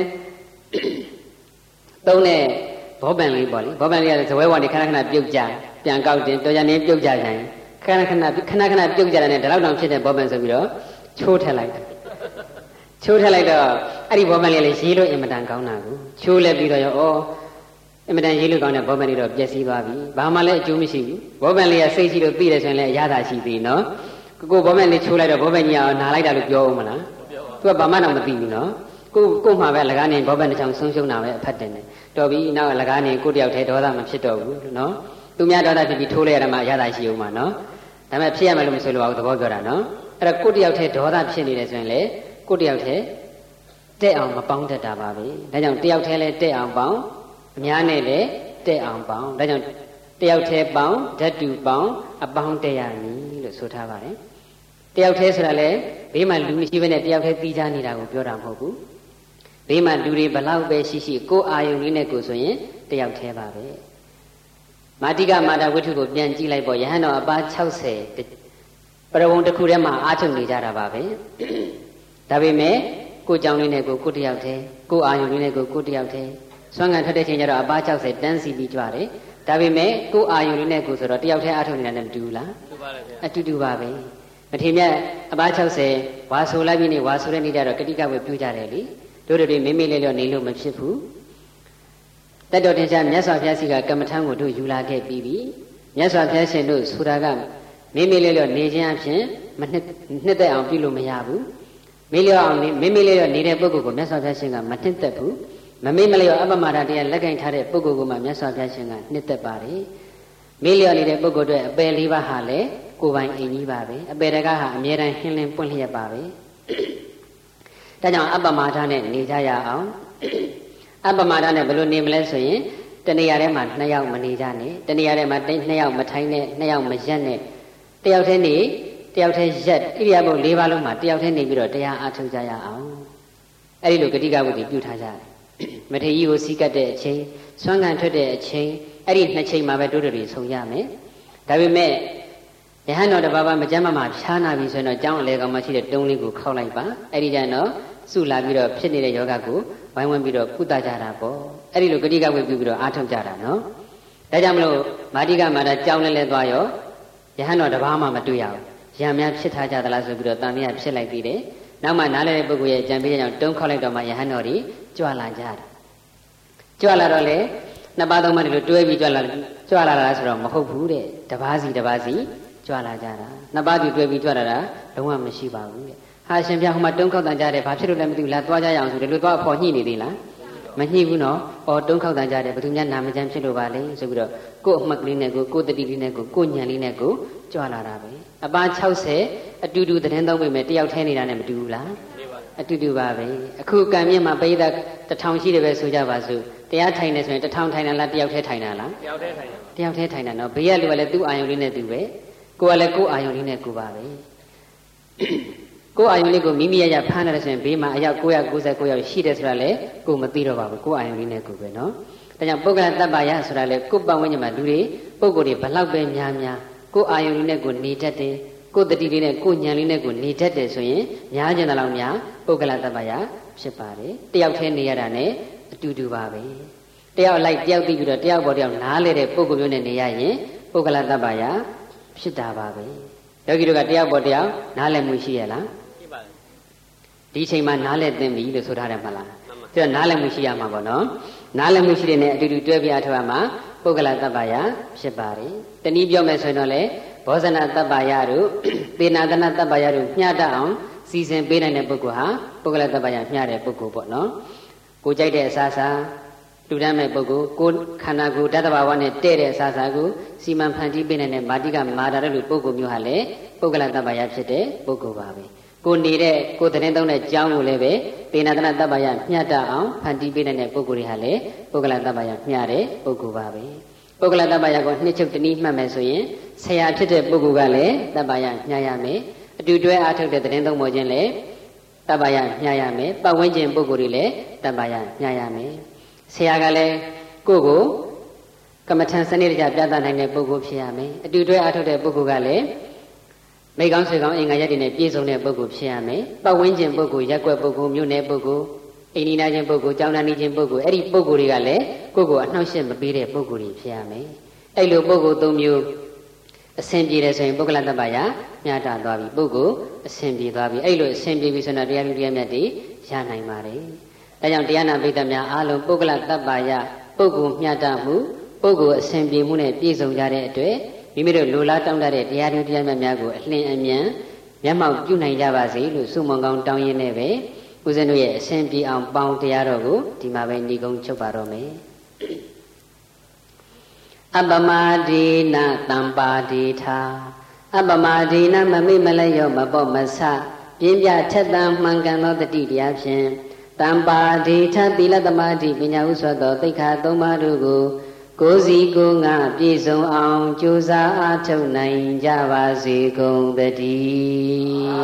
သုံးတဲ့ဘောပန်လေးပေါ့လေဘောပန်လေးကဇဝဲဝါနေခဏခဏပြုတ်ကြပြန်ကောက်တင်တော်ကြနေပြုတ်ကြကြရင်ခဏခဏခဏခဏပြုတ်ကြတယ်နဲ့ဒီလောက်တောင်ဖြစ်တဲ့ဘောပန်ဆိုပြီးတော့ချိုးထက်လိုက်တယ်ချိုးထက်လိုက်တော့အဲ့ဒီဘောပန်လေးလည်းရေးလို့အင်မတန်ကောင်းတာကိုချိုးလဲပြီးတော့ရောဩအင်မတန်ရေးလို့ကောင်းတဲ့ဘောပန်လေးတော့ပျက်စီးသွားပြီဘာမှလည်းအကျိုးမရှိဘူးဘောပန်လေးကစိတ်ရှိလို့ပြီးတယ်ဆိုရင်လည်းအရသာရှိသေးနော်ကိုဘောပန်လေးချိုးလိုက်တော့ဘောပန်ကြီးကနာလိုက်တာလို့ပြောဦးမလားသူကဘာမှတော့မသိဘူးနော်ကိုကိုမှပဲလကားနေဘောပန်တစ်ချောင်းဆုံးရှုံးတာပဲအဖတ်တင်တယ်တော်ပြီနောက်ကလကားနေကိုတယောက်တည်းဒေါသမဖြစ်တော့ဘူးနော်သူများဒေါသဖြစ်ပြီးထိုးလိုက်ရတာမှရတာရှိဦးမှာနော်ဒါပေမဲ့ဖြစ်ရမယ်လို့မဆိုလိုပါဘူးသဘောပြောတာနော်အဲ့တော့ကိုတယောက်တည်းဒေါသဖြစ်နေတယ်ဆိုရင်လေကိုတယောက်တည်းတဲ့အောင်မပေါင်းတတ်တာပါပဲဒါကြောင့်တယောက်တည်းလဲတဲ့အောင်ပေါင်းအများနဲ့လည်းတဲ့အောင်ပေါင်းဒါကြောင့်တယောက်တည်းပေါင်းဓာတ်တူပေါင်းအပေါင်းတရားနီးလို့ဆိုထားပါတယ်တယောက်တည်းဆိုတာလေဘေးမှာလူမရှိဘဲနဲ့တယောက်တည်းတီးခြားနေတာကိုပြောတာမဟုတ်ဘူးဘေးမှာလူတွေဘလောက်ပဲရှိရှိကိုယ်အာယုံလေးနဲ့ကိုယ်ဆိုရင်တယောက်တည်းပါပဲမာတိကမာတာဝိထုကိုပြန်ကြည့်လိုက်ပေါ့ယဟန်တော်အပါ၆၀ပရဝုံတစ်ခုထဲမှာအားထုတ်နေကြတာပါပဲဒါပေမဲ့ကိုယ်ကြောင့်လေးနဲ့ကိုယ်ကိုယ်တယောက်တည်းကိုယ်အာယုံလေးနဲ့ကိုယ်ကိုယ်တယောက်တည်းဆွမ်းငံထွက်တဲ့ချိန်ကျတော့အပါ၆၀တန်းစီပြီးကြွတယ်ဒါပေမဲ့ကိုယ်အာယုံလေးနဲ့ကိုယ်ဆိုတော့တယောက်တည်းအားထုတ်နေတာနဲ့မတူဘူးလားတူပါလေဗျာအတူတူပါပဲမထေမြတ်အပါ၆၀ဝါဆိုလိုက်ပြီးနေဝါဆိုတဲ့နေ့ကျတော့ကတိကဝေပြုကြတယ်လေတို့တို့တွေမိမိလေးလျော့နေလို့မဖြစ်ဘူးတတ်တော်တင်ရှားမြတ်စွာဘုရားစီကကမ္မထံကိုတို့ယူလာခဲ့ပြီးပြီမြတ်စွာဘုရားရှင်တို့ဆိုတာကမိမိလေးလျော့နေခြင်းအပြင်မနှစ်နှစ်သက်အောင်ပြုလို့မရဘူးမိလျော့အောင်နေမိမိလေးလျော့နေတဲ့ပုဂ္ဂိုလ်ကိုမြတ်စွာဘုရားရှင်ကမနှစ်သက်ဘူးမမိမလျော့အပမဒတရားလက်ကင်ထားတဲ့ပုဂ္ဂိုလ်ကမှမြတ်စွာဘုရားရှင်ကနှစ်သက်ပါတယ်မိလျော့နေတဲ့ပုဂ္ဂိုလ်တွေအပယ်လေးပါးဟာလည်းကိုယ်ပိုင်အင်ကြီးပါပဲအပယ်တကားဟာအမြဲတမ်းဟင်းလင်းပွင့်လျက်ပါပဲဒါကြောင့်အပမဒနဲ့နေကြရအောင်အပမဒနဲ့ဘယ်လိုနေမလဲဆိုရင်တဏှာထဲမှာနှစ်ယောက်မနေကြနဲ့တဏှာထဲမှာနှစ်ယောက်မထိုင်နဲ့နှစ်ယောက်မရက်နဲ့တယောက်တည်းနေတယောက်တည်းရက်ဣရိယာပုတ်၄ပါးလုံးမှာတယောက်တည်းနေပြီးတော့တရားအားထုတ်ကြရအောင်အဲ့ဒီလိုဂတိကဝတ်ပြုထားကြတယ်မထေရကြီးကိုစီးကပ်တဲ့အချိန်ဆွမ်းခံထွက်တဲ့အချိန်အဲ့ဒီနှစ်ချိန်မှာပဲတို့တွေဆုံရမယ်ဒါပေမဲ့ယဟန်တော်တပါးပါမကြမ်းမမှာဖြားနာပြီဆိုရင်တော့ကျောင်းအလေကောင်မှရှိတဲ့တုံးလေးကိုခောက်လိုက်ပါအဲ့ဒီကျတော့စုလာပြီးတော့ဖြစ်နေတဲ့ယောဂကိုဝိုင်းဝန်းပြီးတော့ကုသကြတာပေါ့အဲ့ဒီလိုဂတိကဝတ်ပြုပြီးတော့အားထုတ်ကြတာနော်ဒါကြောင့်မလို့မာတိကမာတာကျောင်းလဲလဲသွားရောယဟန်တော်တပါးမှမတွေ့ရဘူးရံများဖြစ်ထားကြသလားဆိုပြီးတော့တန်မြတ်ဖြစ်လိုက်ပြီးတယ်နောက်မှနားလည်တဲ့ပုဂ္ဂိုလ်ရဲ့ကြံပေးကြောင့်တုံးခောက်လိုက်တော့မှယဟန်တော်ကြီးကြွလာကြတာကြွလာတော့လေနှစ်ပါးသုံးပါးတွေလိုတွဲပြီးကြွလာကြွလာတာဆိုတော့မဟုတ်ဘူးတဲ့တပါးစီတပါးစီကြွလာကြတာနှစ်ပါးတူတွဲပြီးကြွလာတာလုံးဝမရှိပါဘူးတဲ့ဟာရှင်ပြဟိုမှာတုံးခောက်တန်ကြတယ်ဘာဖြစ်လို့လဲမသိဘူးလားသွားကြရအောင်ဆိုတယ်လို့သွားအဖော်ညှိနေသေးလားမညှိဘူးနော်အော်တုံးခောက်တန်ကြတယ်ဘယ်သူများနာမကျန်းဖြစ်လို့ပါလဲဆိုပြီးတော့ကို့အမှတ်ကလေးနဲ့ကိုကိုတတိလေးနဲ့ကိုကိုညံလေးနဲ့ကိုကြွလာတာပဲအပါ၆၀အတူတူသတင်းသုံးပေမဲ့တယောက်ထဲနေတာနဲ့မတူဘူးလားအတူတူပါပဲအခုကံမြင့်မှာပိဋကတစ်ထောင်ရှိတယ်ပဲဆိုကြပါစို့တရားထိုင်နေဆိုရင်တစ်ထောင်ထိုင်တာလားတယောက်ထဲထိုင်တာလားတယောက်ထဲထိုင်တာတယောက်ထဲထိုင်တာနော်ဘေးကလူကလည်းသူ့အာယုံလေးနဲ့သူပဲကိုကလည်းကို့အာယုံလေးနဲ့ကိုပါပဲကို့အာယုံလေးကိုမိမိရရဖမ်းရတယ်ဆိုရင်ဘေးမှာအယောက်၉၉၉ယောက်ရှိတယ်ဆိုတာလေကိုမသိတော့ပါဘူးကို့အာယုံလေးနဲ့ကိုပဲနော်ဒါကြောင့်ပုဂ္ဂလတ္တပယဆိုတာလေကို့ပတ်ဝန်းကျင်မှာလူတွေပုဂ္ဂိုလ်တွေဘလောက်ပဲများများကို့အာယုံလေးနဲ့ကိုနေတတ်တယ်ကိုယ်တတိလေးနဲ့ကိုယ်ဉာဏ်လေးနဲ့ကိုနေတတ်တယ်ဆိုရင်များကျင်တဲ့လောက်များပုဂ္ဂလတ္တပယဖြစ်ပါတယ်တယောက်ထဲနေရတာနဲ့အတူတူပါပဲတယောက်လိုက်တယောက်သိပြီးတော့တယောက်ပေါ်တယောက်နားလဲတဲ့ပုဂ္ဂိုလ်မျိုးနဲ့နေရရင်ပုဂ္ဂလတ္တပယဖြစ်တာပါပဲယောဂီတို့ကတယောက်ပေါ်တယောက်နားလည်မှုရှိရလားရှိပါတယ်ဒီချိန်မှာနားလည်သင်ပြီလို့ဆိုထားတယ်မလားကျတော့နားလည်မှုရှိရမှာပေါ့နော်နားလည်မှုရှိတဲ့နဲ့အတူတူတွဲပြအထောက်အမှာပုဂ္ဂလတ္တပယဖြစ်ပါတယ်တနည်းပြောမယ်ဆိုရင်တော့လေဘောဇနာတပ္ပယတို့သေနာသနာတပ္ပယတို့မျှတအောင်စီစဉ်ပေးနိုင်တဲ့ပုဂ္ဂိုလ်ဟာပုဂ္ဂလတပ္ပယမျှတဲ့ပုဂ္ဂိုလ်ပေါ့နော်ကိုကြိုက်တဲ့အစာစာလူတန်းမဲ့ပုဂ္ဂိုလ်ကိုခန္ဓာကိုယ်တတ္တဘာဝနဲ့တဲ့တဲ့အစာစာကိုစီမံဖန်တီးပေးနိုင်တဲ့မာတိကမာတာတဲ့လူပုဂ္ဂိုလ်မျိုးဟာလေပုဂ္ဂလတပ္ပယဖြစ်တဲ့ပုဂ္ဂိုလ်ပါပဲကိုနေတဲ့ကိုသတင်းသုံးတဲ့ကြောင်းကိုလည်းပဲသေနာသနာတပ္ပယမျှတအောင်ဖန်တီးပေးနိုင်တဲ့ပုဂ္ဂိုလ်တွေဟာလေပုဂ္ဂလတပ္ပယမျှတဲ့ပုဂ္ဂိုလ်ပါပဲပုဂ္ဂလတပ္ပယကိုနှစ်ချုပ်တနည်းမှတ်မယ်ဆိုရင်ဆရာဖြစ်တဲ့ပုဂ္ဂိုလ်ကလည်းတပ္ပယညှာရမယ်အတူတွဲအားထုတ်တဲ့သတင်းသုံးပေါ်ခြင်းလည်းတပ္ပယညှာရမယ်ပတ်ဝန်းကျင်ပုဂ္ဂိုလ်တွေလည်းတပ္ပယညှာရမယ်ဆရာကလည်းကိုယ့်ကိုကမ္မထံစနစ်တကျပြသနိုင်တဲ့ပုဂ္ဂိုလ်ဖြစ်ရမယ်အတူတွဲအားထုတ်တဲ့ပုဂ္ဂိုလ်ကလည်းမိကောင်းဆွေကောင်းအင်္ဂါရက်တွေနဲ့ပြည့်စုံတဲ့ပုဂ္ဂိုလ်ဖြစ်ရမယ်ပတ်ဝန်းကျင်ပုဂ္ဂိုလ်ရက်ွက်ပုဂ္ဂိုလ်မြို့နယ်ပုဂ္ဂိုလ်အိန္ဒိနာချင်းပုဂ္ဂိုလ်ကျောင်းသားနေချင်းပုဂ္ဂိုလ်အဲ့ဒီပုဂ္ဂိုလ်တွေကလည်းကိုယ့်ကိုအနှောင့်အယှက်မပေးတဲ့ပုဂ္ဂိုလ်တွေဖြစ်ရမယ်အဲ့လိုပုဂ္ဂိုလ်သုံးမျိုးအဆင်ပြေတယ်ဆိုရင်ပုဂ္ဂလတ္တပယမျှတသွားပြီပုဂ္ဂိုလ်အဆင်ပြေသွားပြီအဲ့လိုအဆင်ပြေပြီဆိုတော့တရားလူတရားမြတ်တွေရနိုင်ပါတယ်ဒါကြောင့်တရားနာပိဋကများအားလုံးပုဂ္ဂလတ္တပယပုဂ္ဂိုလ်မျှတမှုပုဂ္ဂိုလ်အဆင်ပြေမှုနဲ့ပြည့်စုံကြတဲ့အတွက်မိမိတို့လိုလားတောင်းတတဲ့တရားလူတရားမြတ်များကိုအလင်းအမြန်မျက်မှောက်ပြုနိုင်ကြပါစေလို့ဆုမွန်ကောင်းတောင်းရင်းနဲ့ပဲဦးဇင်းတို့ရဲ့အဆင်ပြေအောင်ပေါင်းတရားတော်ကိုဒီမှာပဲညီကုန်းချုပ်ပါတော့မယ်အပမဒိနတံပါတိထာအပမဒိနမမိမလျောမပေါ့မဆပြင်းပြထက်သန်မှန်ကန်သောတတိတရားဖြင့်တံပါတိထသီလသမာဓိပညာဥစွာသောသိက္ခာသုံးပါးတို့ကိုကိုယ်စီကိုယ်ငါပြည့်စုံအောင်ကြိုးစားအားထုတ်နိုင်ကြပါစေကုန်သတည်း